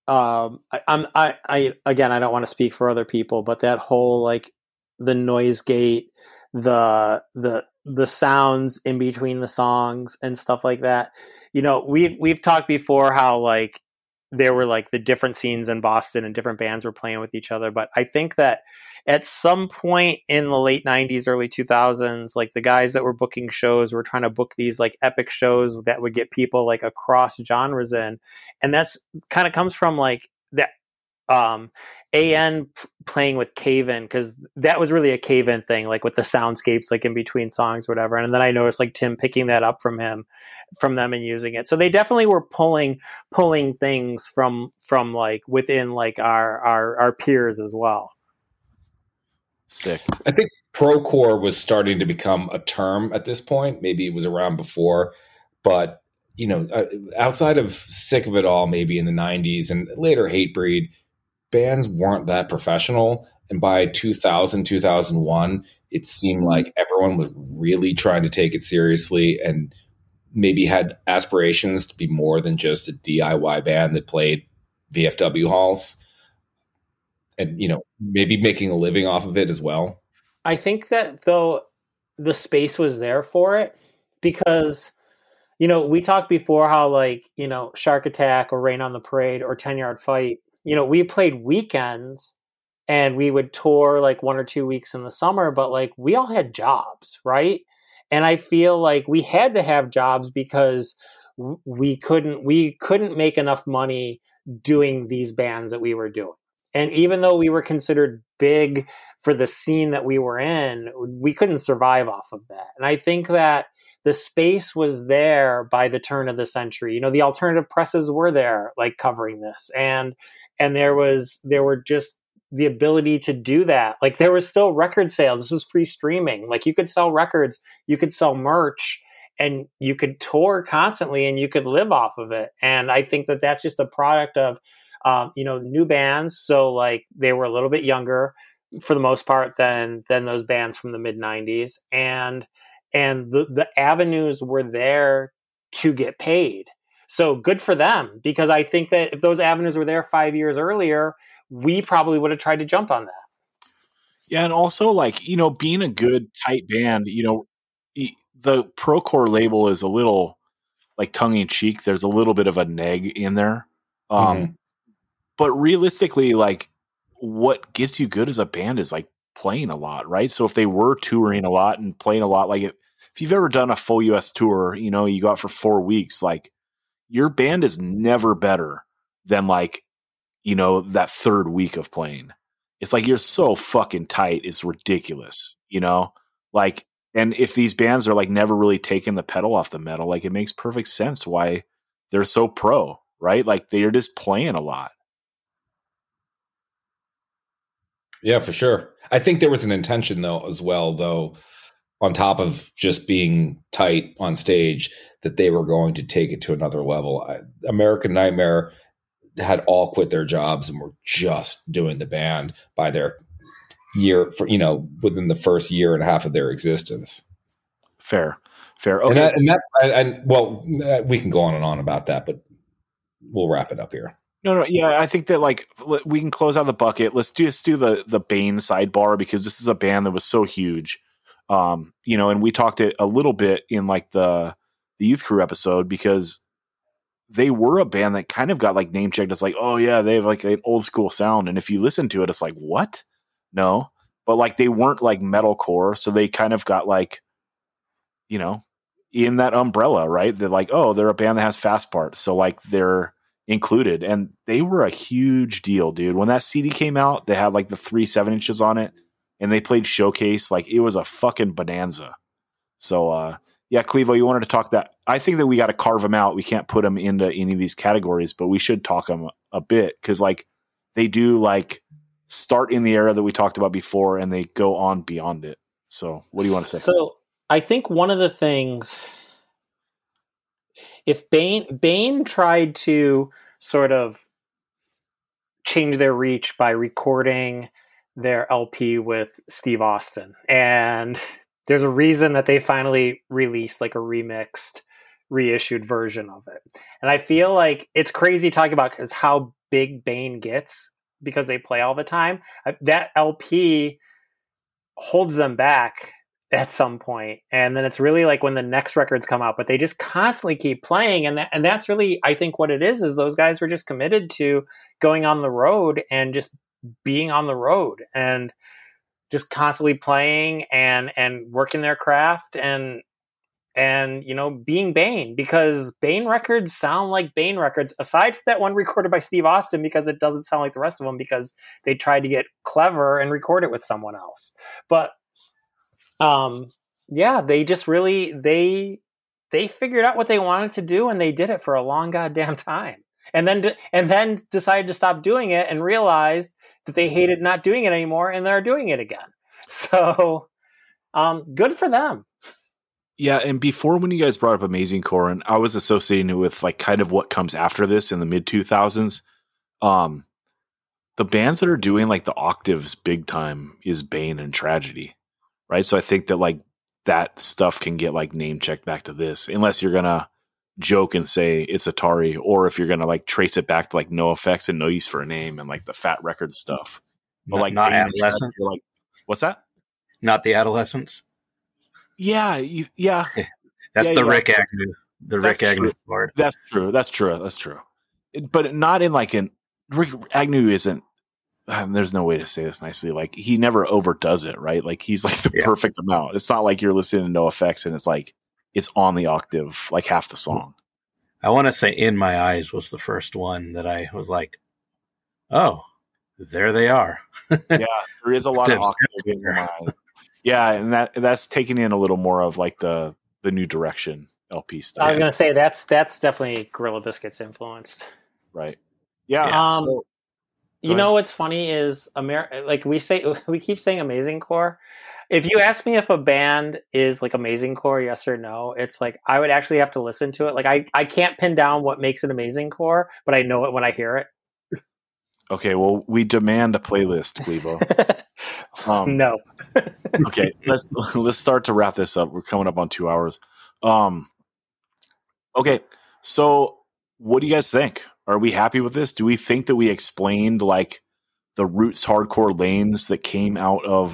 Speaker 3: I again, I don't want to speak for other people, but that whole like the noise gate, the sounds in between the songs and stuff like that. We've talked before how like there were like the different scenes in Boston and different bands were playing with each other, but I think that at some point in the late 90s, early 2000s, like the guys that were booking shows were trying to book these like epic shows that would get people like across genres in. And that's kind of comes from like that playing with Cave-In, because that was really a Cave-In thing, like with the soundscapes like in between songs or whatever. And then I noticed like Tim picking that up from them and using it. So they definitely were pulling things from like within like our peers as well.
Speaker 1: Sick.
Speaker 4: I think procore was starting to become a term at this point. Maybe it was around before, but outside of Sick of It All, maybe in the 90s and later Hatebreed, bands weren't that professional. And by 2000, 2001, it seemed like everyone was really trying to take it seriously and maybe had aspirations to be more than just a DIY band that played VFW halls and, maybe making a living off of it as well.
Speaker 3: I think that though the space was there for it because, we talked before how like, Shark Attack or Rain on the Parade or 10 Yard Fight, we played weekends and we would tour like 1 or 2 weeks in the summer, but like we all had jobs, right? And I feel like we had to have jobs because we couldn't make enough money doing these bands that we were doing. And even though we were considered big for the scene that we were in, we couldn't survive off of that. And I think that the space was there by the turn of the century. The alternative presses were there, like covering this, and there were just the ability to do that. Like there was still record sales. This was pre-streaming. Like you could sell records, you could sell merch, and you could tour constantly, and you could live off of it. And I think that that's just a product of new bands. So like they were a little bit younger for the most part than those bands from the mid 90s, and the avenues were there to get paid. So good for them, because I think that if those avenues were there 5 years earlier, we probably would have tried to jump on that.
Speaker 1: Yeah. And also like, being a good tight band, the procore label is a little like tongue in cheek. There's a little bit of a neg in there. But realistically, like what gets you good as a band is like playing a lot, right? So if they were touring a lot and playing a lot, like if you've ever done a full US tour, you go out for 4 weeks, like your band is never better than like, that third week of playing. It's like you're so fucking tight. It's ridiculous, like, and if these bands are like never really taking the pedal off the metal, like it makes perfect sense why they're so pro, right? Like they're just playing a lot.
Speaker 4: Yeah, for sure. I think there was an intention though, as well, though, on top of just being tight on stage, that they were going to take it to another level. American Nightmare had all quit their jobs and were just doing the band by their year for, within the first year and a half of their existence.
Speaker 1: Fair. Okay.
Speaker 4: We can go on and on about that, but we'll wrap it up here.
Speaker 1: No. Yeah, I think that like we can close out the bucket. Let's just do the Bane sidebar, because this is a band that was so huge. And we talked it a little bit in like the Youth Crew episode, because they were a band that kind of got like name checked as like, oh yeah, they have like an old school sound. And if you listen to it, it's like, what? No, but like they weren't like metalcore. So they kind of got like, in that umbrella, right? They're like, oh, they're a band that has fast parts. So like they're included, and they were a huge deal, dude. When that CD came out, they had like the 3 7-inches on it, and they played Showcase. Like it was a fucking bonanza. So, yeah, Clevo, you wanted to talk that. I think that we got to carve them out. We can't put them into any of these categories, but we should talk them a bit, because like they do like start in the era that we talked about before, and they go on beyond it. So what do you want to say?
Speaker 3: So I think one of the things, if Bane tried to sort of change their reach by recording their LP with Steve Austin, and there's a reason that they finally released like a remixed, reissued version of it. And I feel like it's crazy talking about because how big Bane gets because they play all the time. That LP holds them back at some point, and then it's really like when the next records come out, but they just constantly keep playing, and that's really, I think, what it is those guys were just committed to going on the road and just being on the road. And just constantly playing and working their craft and being Bane, because Bane records sound like Bane records, aside from that one recorded by Steve Austin, because it doesn't sound like the rest of them because they tried to get clever and record it with someone else. But they just really they figured out what they wanted to do, and they did it for a long goddamn time, and then decided to stop doing it and realized that they hated not doing it anymore, and they're doing it again. So good for them.
Speaker 1: Yeah, and before, when you guys brought up Amazing Core, and I was associating it with like kind of what comes after this in the mid 2000s, the bands that are doing like the octaves big time is Bane and Tragedy, right? So I think that like that stuff can get like name checked back to this, unless you're gonna joke and say it's Atari, or if you're gonna like trace it back to like No Effects and No Use for a Name and like the Fat Record stuff. But like
Speaker 5: not
Speaker 1: Bane and
Speaker 5: Adolescence.
Speaker 1: Tragedy, like, what's that?
Speaker 5: Not the Adolescence.
Speaker 1: Yeah.
Speaker 5: That's
Speaker 1: Yeah,
Speaker 5: the
Speaker 1: yeah.
Speaker 5: Rick Agnew. The
Speaker 1: That's
Speaker 5: Rick Agnew
Speaker 1: true.
Speaker 5: part.
Speaker 1: That's true. But not in like Rick Agnew isn't. There's no way to say this nicely. Like, he never overdoes it, right? Like, he's like the perfect amount. It's not like you're listening to No Effects and it's like it's on the octave like half the song.
Speaker 5: I want to say "In My Eyes" was the first one that I was like, "Oh, there they are."
Speaker 1: Yeah, there is a lot of octave in my. Yeah, and that's taking in a little more of like the New Direction LP stuff.
Speaker 3: I was gonna say that's definitely Gorilla Biscuits influenced,
Speaker 1: right? Yeah.
Speaker 3: You know what's funny is like we keep saying Amazing Core. If you ask me if a band is like Amazing Core, yes or no, it's like I would actually have to listen to it. Like I can't pin down what makes it Amazing Core, but I know it when I hear it.
Speaker 1: Okay, well, we demand a playlist, Clevo.
Speaker 3: No.
Speaker 1: Okay, let's start to wrap this up. We're coming up on 2 hours. Okay, so what do you guys think? Are we happy with this? Do we think that we explained like the roots hardcore lanes that came out of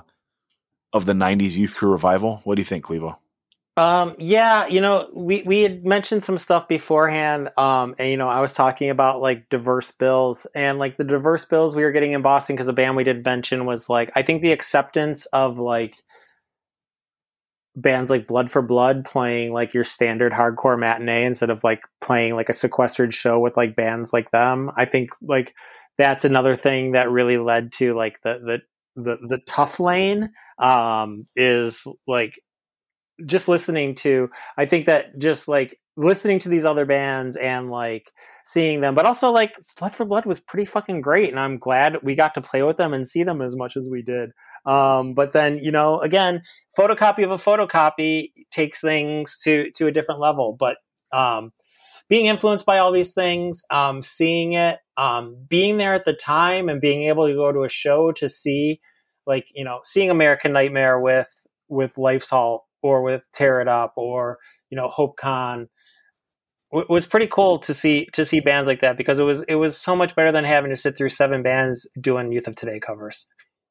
Speaker 1: the 90s Youth Crew revival? What do you think, Clevo?
Speaker 3: Yeah, we had mentioned some stuff beforehand, and I was talking about like diverse bills, and like the diverse bills we were getting in Boston, because the band we did mention was like, I think the acceptance of like bands like Blood for Blood playing like your standard hardcore matinee instead of like playing like a sequestered show with like bands like them. I think like that's another thing that really led to like the tough lane, is like just listening to, I think that just like listening to these other bands and like seeing them, but also like Blood for Blood was pretty fucking great, and I'm glad we got to play with them and see them as much as we did. But then, again, photocopy of a photocopy takes things to a different level. But being influenced by all these things, seeing it, being there at the time and being able to go to a show to see, like, seeing American Nightmare with Life's Halt or with Tear It Up or, HopeCon, was pretty cool to see bands like that, because it was so much better than having to sit through 7 bands doing Youth of Today covers.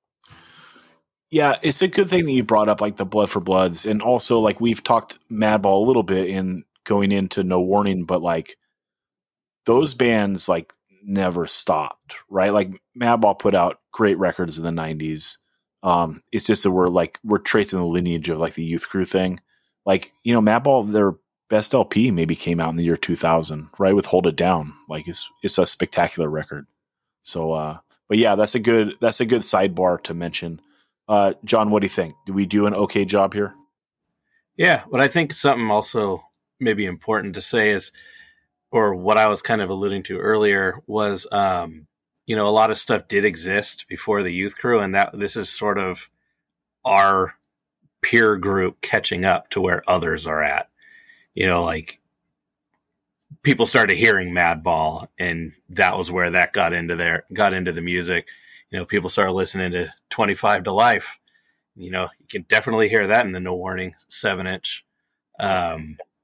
Speaker 1: Yeah, it's a good thing that you brought up like the Blood for Bloods, and also like we've talked Madball a little bit in going into No Warning, but like those bands like never stopped, right? Like Madball put out great records in the 90s. It's just that we're tracing the lineage of like the Youth Crew thing. Like, Madball, their best LP maybe came out in the year 2000, right? With Hold It Down. Like it's a spectacular record. So, but yeah, that's a good sidebar to mention. John, what do you think? Do we do an okay job here?
Speaker 5: Yeah, but I think something also maybe important to say is, or what I was kind of alluding to earlier was, a lot of stuff did exist before the Youth Crew, and that this is sort of our peer group catching up to where others are at. Like people started hearing Madball, and that was where that got into the music. People started listening to 25 to Life. You can definitely hear that in the No Warning 7-inch. But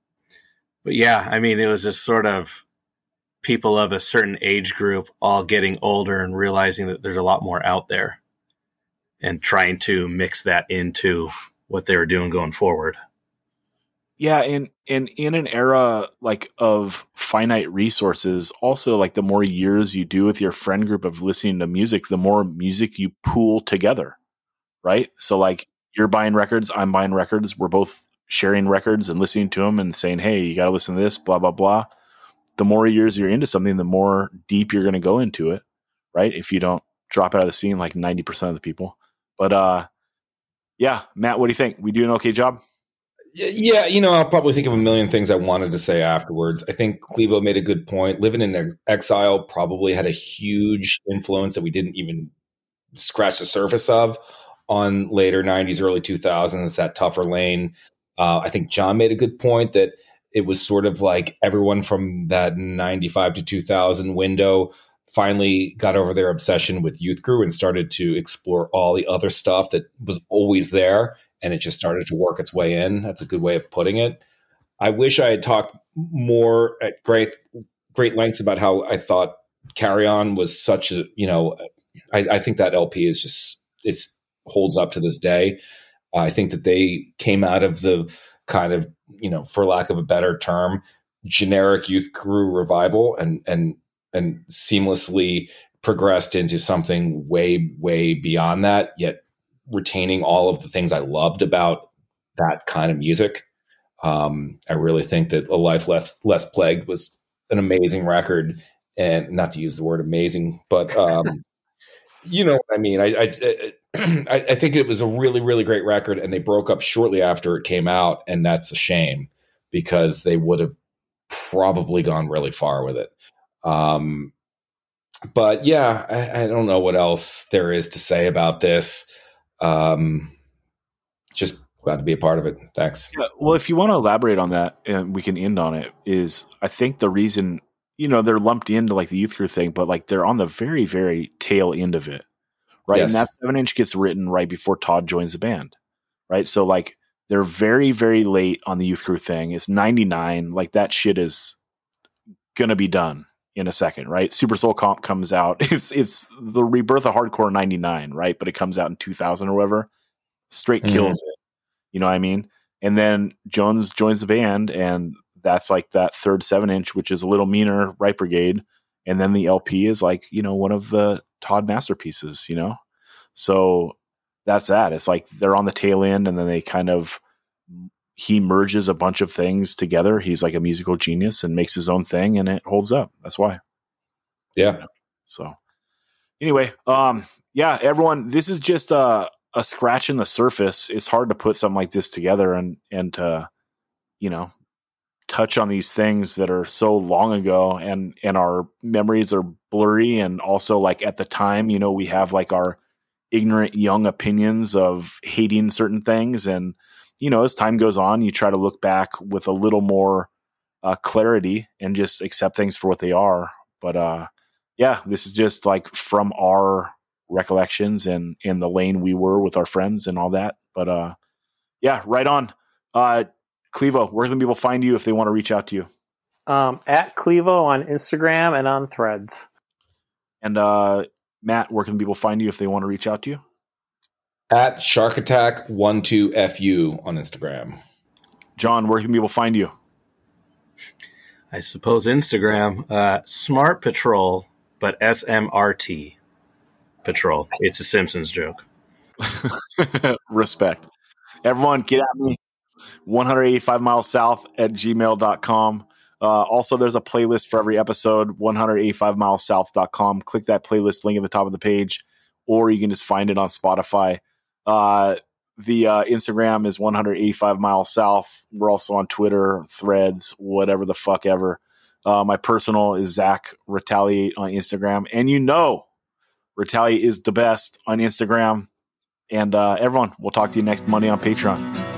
Speaker 5: yeah, I mean, it was just sort of people of a certain age group all getting older and realizing that there's a lot more out there and trying to mix that into what they were doing going forward.
Speaker 1: Yeah, and in an era like of finite resources, also like the more years you do with your friend group of listening to music, the more music you pool together, right? So like you're buying records, I'm buying records. We're both sharing records and listening to them and saying, hey, you got to listen to this, blah, blah, blah. The more years you're into something, the more deep you're going to go into it, right? If you don't drop out of the scene like 90% of the people. But yeah, Matt, what do you think? We do an okay job?
Speaker 4: Yeah, I'll probably think of a million things I wanted to say afterwards. I think Clevo made a good point. Living in Exile probably had a huge influence that we didn't even scratch the surface of on later 90s, early 2000s, that Tougher Lane. I think John made a good point that it was sort of like everyone from that 95 to 2000 window finally got over their obsession with Youth Crew and started to explore all the other stuff that was always there. And it just started to work its way in. That's a good way of putting it. I wish I had talked more at great lengths about how I thought Carry On was such a, I think that LP is just, it holds up to this day. I think that they came out of the kind of, for lack of a better term, generic Youth Crew revival and seamlessly progressed into something way, way beyond that, yet retaining all of the things I loved about that kind of music. I really think that A Life Less Plagued was an amazing record, and not to use the word amazing, but you know what I mean. I think it was a really, really great record, and they broke up shortly after it came out, and that's a shame because they would have probably gone really far with it. But yeah, I don't know what else there is to say about this. Just glad to be a part of it. Thanks.
Speaker 1: Yeah, well, if you want to elaborate on that, and we can end on it, is I think the reason, they're lumped into like the Youth Crew thing, but like they're on the very, very tail end of it, right?
Speaker 4: Yes.
Speaker 1: And that 7-inch gets written right before Todd joins the band, right? So like they're very, very late on the Youth Crew thing. It's 99. Like that shit is gonna be done in a second, right? Super Soul Comp comes out. It's the rebirth of hardcore 99, right? But it comes out in 2000 or whatever. Straight kills it. You know what I mean? And then Jones joins the band, and that's like that third 7-inch, which is a little meaner, Right Brigade. And then the LP is like, one of the Todd masterpieces, So that's that. It's like they're on the tail end, and then they he merges a bunch of things together. He's like a musical genius and makes his own thing, and it holds up. That's why.
Speaker 4: Yeah.
Speaker 1: So anyway, yeah, everyone, this is just a scratch in the surface. It's hard to put something like this together and to, touch on these things that are so long ago, and our memories are blurry. And also like at the time, we have like our ignorant young opinions of hating certain things. And, as time goes on, you try to look back with a little more clarity and just accept things for what they are. But yeah, this is just like from our recollections and in the lane we were with our friends and all that. But yeah, right on. Clevo, where can people find you if they want to reach out to you?
Speaker 3: At Clevo on Instagram and on Threads.
Speaker 1: And Matt, where can people find you if they want to reach out to you?
Speaker 4: At Shark Attack 12FU on Instagram.
Speaker 1: John, where can people find you?
Speaker 5: I suppose Instagram, Smart Patrol, but SMRT Patrol. It's a Simpsons joke.
Speaker 1: Respect. Everyone, get at me. 185 miles south at gmail.com. Also, there's a playlist for every episode, 185milessouth.com. Click that playlist link at the top of the page, or you can just find it on Spotify. The Instagram is 185 miles south. We're also on Twitter, Threads, whatever the fuck ever. My personal is Zach Retaliate on Instagram. And Retaliate is the best on Instagram. And everyone, we'll talk to you next Monday on Patreon.